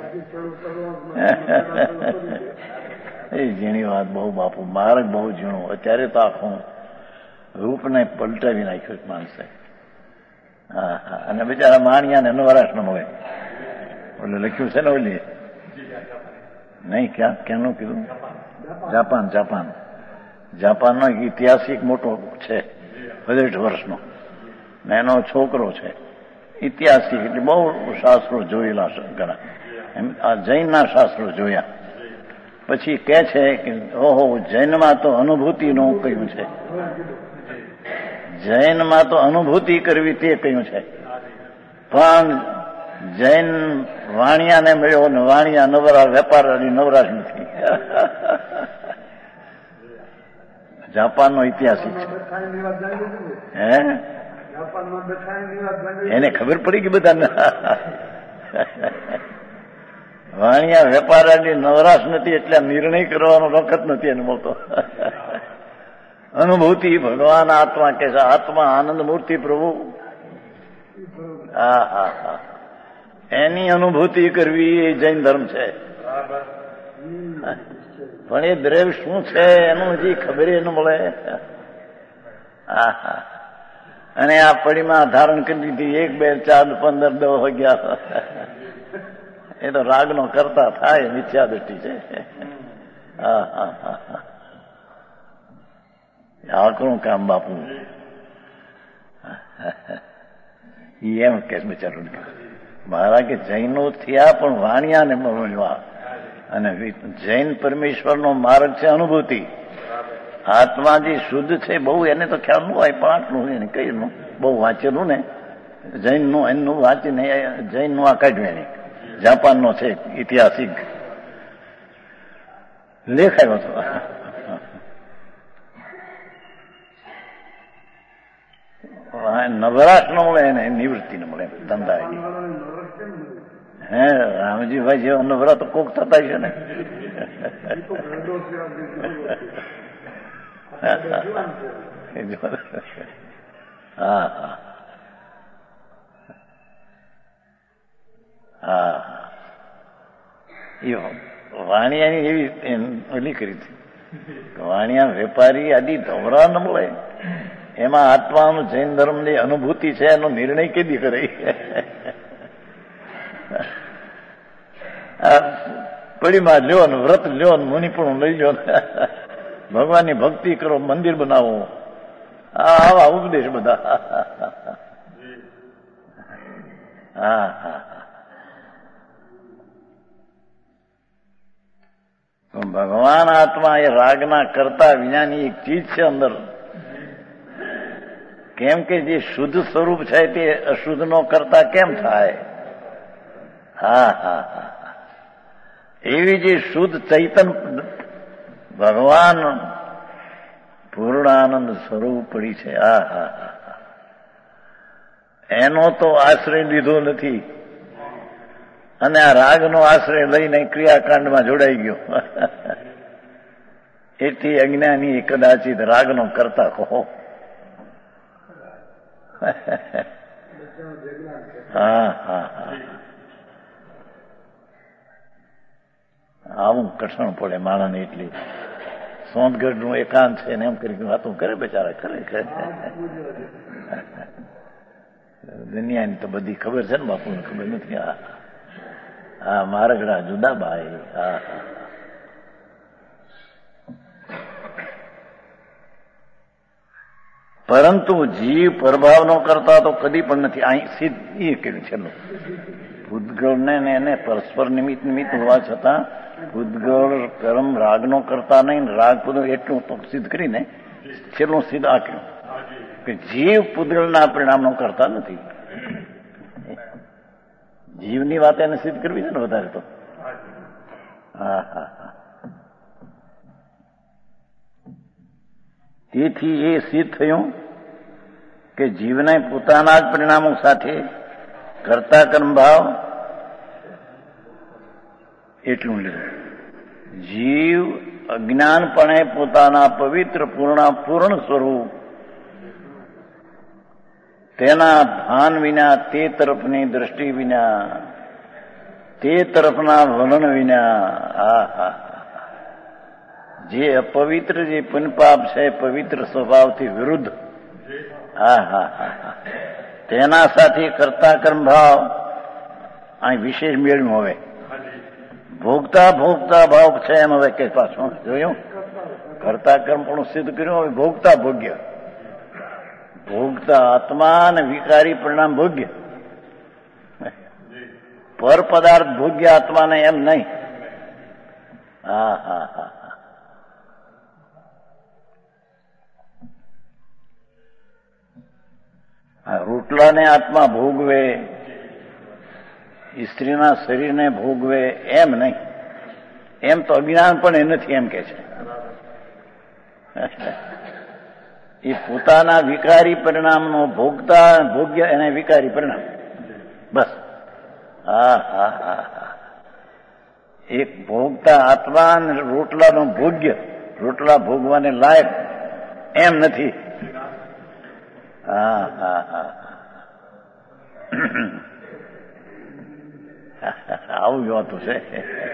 એ ઝીણી વાત બહુ બાપુ, માર્ગ બહુ ઝીણો. અત્યારે તો આખું રૂપને પલટાવી નાખ્યું માણસે. હા હા અને બિચારા માણિયાને નવરાશ ન મળે. એટલે લખ્યું છે ને ઓલી નહીં, ક્યાં ક્યાંનું કીધું? જાપાન. જાપાન જાપાનનો ઐતિહાસિક મોટો છે, હજાર વર્ષનો, ને એનો છોકરો છે ઐતિહાસિક, એટલે બહુ શાસ્ત્રો જોયેલા ઘણા. એમ આ જૈનના શાસ્ત્રો જોયા. પછી કે છે કે ઓહો, જૈનમાં તો અનુભૂતિનું કહ્યું છે, જૈનમાં તો અનુભૂતિ કરવી તે કહ્યું છે. પણ જૈન વાણિયાને મળ્યો ને વાણિયા નવરા વેપારી નવરાશ નથી. જાપાનનો ઐતિહાસિક છે. હે એને ખબર પડી કે બધાને વાણિયા વેપારની નવરાશ નથી, એટલે નિર્ણય કરવાનો વખત નથી એને મળતો. અનુભૂતિ ભગવાન આત્મા કે છે, આત્મા આનંદ મૂર્તિ પ્રભુ. હા હા હા એની અનુભૂતિ કરવી એ જૈન ધર્મ છે. પણ એ દ્રવ્ય શું છે એનું હજી ખબર ન મળે. હા હા અને આ પડીમાં ધારણ કરી દીધી એક બે ચાર પંદર દસ અગિયાર. એ તો રાગનો કરતા થાય, મિથ્યા દ્રષ્ટિ છે. હા હા હા હા આકરું કામ બાપુ. એમ કે બિચારો મારા કે જૈનો થયા પણ વાણિયાને મળવા. અને જૈન પરમેશ્વરનો માર્ગ છે અનુભૂતિ. આત્મા જે શુદ્ધ છે બહુ એને તો ખ્યાલ ન હોય, પણ આટલું એને કહીનું બહુ વાંચેલું ને જૈનનું એનું વાંચીને જૈનનું આ કાઢ્યું એને જાપાનનો છે ઐતિહાસિક લેખાયો હતો. નવરાશ ન મળે એને નિવૃત્તિ ન મળે ધંધા. હે રામજીભાઈ જેવા નવરા તો કોક થતા છે ને. હા હા હા એ વાણિયાની એવી ઓલી કરી હતી. વાણિયા વેપારી આદિ ધવરા ન મળે. એમાં આત્માનું જૈન ધર્મની અનુભૂતિ છે એનો નિર્ણય કેદી કરે. પડીમાં લ્યો ને વ્રત લ્યો ને મુનિપણું લઈ લ્યો ને ભગવાનની ભક્તિ કરો, મંદિર બનાવો, આવા ઉપદેશ બધા. હા હા ભગવાન આત્મા એ રાગના કરતા વિનાની એક ચીજ છે અંદર. કેમ કે જે શુદ્ધ સ્વરૂપ છે તે અશુદ્ધ નો કરતા કેમ થાય? હા હા હા એવી જે શુદ્ધ ચૈતન ભગવાન પૂર્ણાનંદ સ્વરૂપ પડી છે. હા હા હા એનો તો આશ્રય લીધો નથી અને આ રાગનો આશ્રય લઈને ક્રિયાકાંડમાં જોડાઈ ગયો. એથી અજ્ઞાની કદાચિત રાગનો કરતા કહો. હા હા હા આવું કઠણ પડે માણસને. એટલી સોંતગઢ નું એકાંત છે ને એમ કરી વાતો કરે બિચારા કરે કરે. દુનિયાની તો બધી ખબર છે ને બાપુને ખબર નથી. હા હા મારગડા જુદાબાઈ. હા હા પરંતુ જીવ પરભાવનો કરતા તો કદી પણ નથી. અહીં સિદ્ધ એ કર્યું છેલ્લું ભૂતગળને એને પરસ્પર નિમિત્ત નિમિત્ત હોવા છતાં ભૂતગળ કર્મ રાગનો કરતા નહીં, રાગ પૂતગળ એટલું તો સિદ્ધ કરીને છેલ્લું સિદ્ધ આપ્યું કે જીવ પૂતગળના પરિણામનો કરતા નથી. જીવની વાત એને સિદ્ધ કરવી છે ને વધારે તો. હા હા હા તેથી એ સિદ્ધ થયું કે જીવને પોતાના જ પરિણામો સાથે કરતા કર્મ ભાવ એટલું લીધું. જીવ અજ્ઞાનપણે પોતાના પવિત્ર પૂર્ણ પૂર્ણ સ્વરૂપ તેના ભાન વિના, તે તરફની દ્રષ્ટિ વિના, તે તરફના વલણ વિના, આ હા જે અપવિત્ર જે પુનપાપ છે પવિત્ર સ્વભાવથી વિરુદ્ધ, હા હા હા તેના સાથે કરતા કર્મ ભાવ અહીં વિશેષ મેળવ્યું. હવે ભોગતા ભોગતા ભાવ છે એમ હવે કે પાછું જોયું. કરતા કર્મ પણ સિદ્ધ કર્યું. હવે ભોગતા ભોગ્ય, ભોગતા આત્મા અને વિકારી પરિણામ ભોગ્ય. પર પદાર્થ ભોગ્ય આત્માને એમ નહીં. હા હા હા હા રોટલાને આત્મા ભોગવે, સ્ત્રીના શરીરને ભોગવે એમ નહીં. એમ તો અજ્ઞાન પણ એ નથી એમ કે છે. એ પોતાના વિકારી પરિણામનો ભોગતા ભોગ્ય એને વિકારી પરિણામ બસ. હા હા હા હા એક ભોગતા આત્મા અને રોટલાનો ભોગ્ય, રોટલા ભોગવાને લાયક એમ નથી. હા હા હા આવું જોતું છે.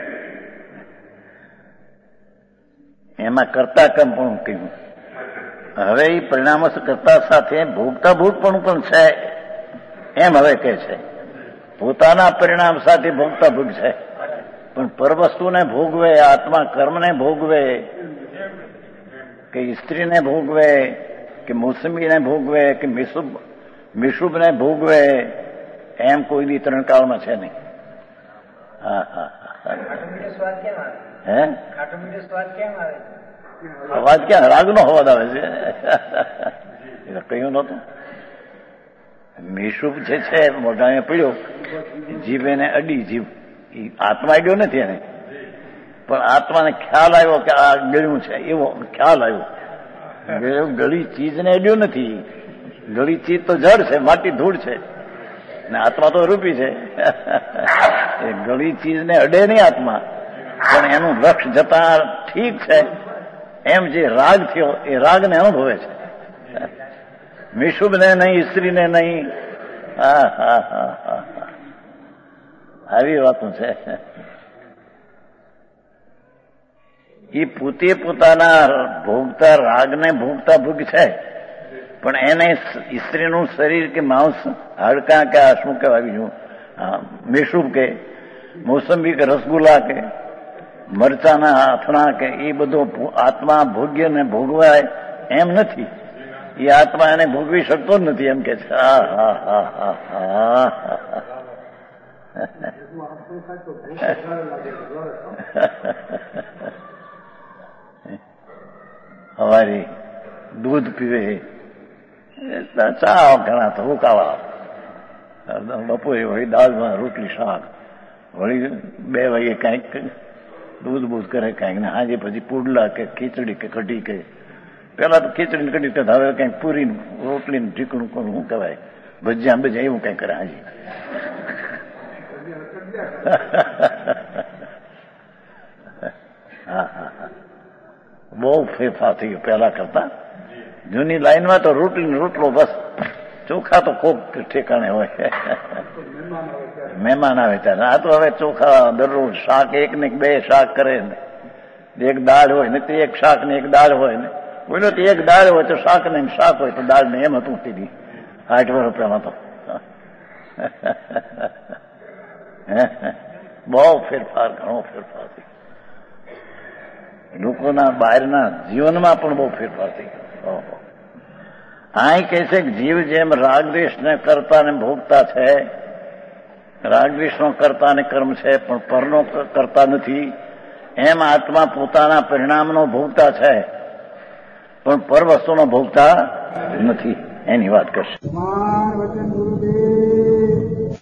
એમાં કરતા કર્મ પણ કહ્યું. હવે એ પરિણામો કરતા સાથે ભોગતા ભોગપણું પણ છે એમ હવે કે છે. પોતાના પરિણામ સાથે ભોગતા ભોગ છે, પણ પરવસ્તુને ભોગવે, આત્મા કર્મને ભોગવે, કે સ્ત્રીને ભોગવે, કે મોસમીને ભોગવે, કે મિશુબ મિશુબને ભોગવે, એમ કોઈ દી ત્રણ કાળમાં છે નહીં. હા હા હે અવાજ ક્યાં રાગનો અવાજ આવે છે? કહ્યું નતું. મિશુબ જે છે મોઢાને પડ્યો, જીભ એને અડી, જીભ આત્મા અડ્યો નથી એને, પણ આત્માને ખ્યાલ આવ્યો કે આ ગળ્યું છે, એવો ખ્યાલ આવ્યો. ગળી ચીજને અડ્યું નથી. ગળી ચીજ તો જડ છે, માટી ધૂળ છે, ને આત્મા તો રૂપી છે. એ ગળી ચીજને અડે નહીં આત્મા, પણ એનું લક્ષ જતા ઠીક છે એમ જે રાગ થયો એ રાગને અનુભવે છે. મિશુબને નહીં, સ્ત્રીને નહીં. હા હા હા હા આવી વાતો છે. એ પોતે પોતાના ભોગતા રાગને ભોગતા ભોગ છે, પણ એને સ્ત્રીનું શરીર કે માંસ, હાડકા કે આ શું કહેવાય બીજું, મિશુબ કે મોસંબી કે રસગુલ્લા કે મરચાના અથણા કે એ બધો આત્મા ભોગ્ય ને ભોગવાય એમ નથી. એ આત્મા એને ભોગવી શકતો જ નથી એમ કે છે. હા હા હા હા હા હવારી દૂધ પીવે, ચા ઘણા તો ઉકાવા, બપોરે વળી દાળમાં રોટલી શાક, વળી બે વાગે કંઈક દૂધ બૂધ કરે કંઈક, ને આજે પછી પુડલા કે ખીચડી કે કઢી કે, પેલા તો ખીચડી ને કઢી હવે કંઈક પૂરી રોટલી ને ઢીકણું કરું શું કહેવાય, ભજીયા ભજીયા એવું કંઈક કરે હાજી. હા હા હા બહુ ફેરફાર થઈ ગયો પેલા કરતા. જૂની લાઈનમાં તો રોટલી ને રોટલો બસ, ચોખા તો કોક ઠેકાણે હોય. મહેમાન આવે ત્યારે. આ તો હવે ચોખા દરરોજ શાક, એક ને બે શાક કરે ને, એક દાળ હોય ને તે એક શાક ને એક દાળ હોય ને, બોલો તો એક દાળ હોય તો શાક ને શાક હોય તો દાળ ને, એમ હતું તીધી આઠ વર્ષ પહેલા તો. બહુ ફેરફાર, ઘણો ફેરફાર થઈ લોકોના બહારના જીવનમાં પણ બહુ ફેરફાર થઈ ગયો. અહીં કહે છે કે જીવ જેમ રાગદ્વેષ ને કરતા ને ભોગતા છે, રાગદ્વેષનો કરતા ને કર્મ છે પણ પરનો કરતા નથી, એમ આત્મા પોતાના પરિણામનો ભોગતા છે પણ પર વસ્તુનો ભોગતા નથી. એની વાત કરશે.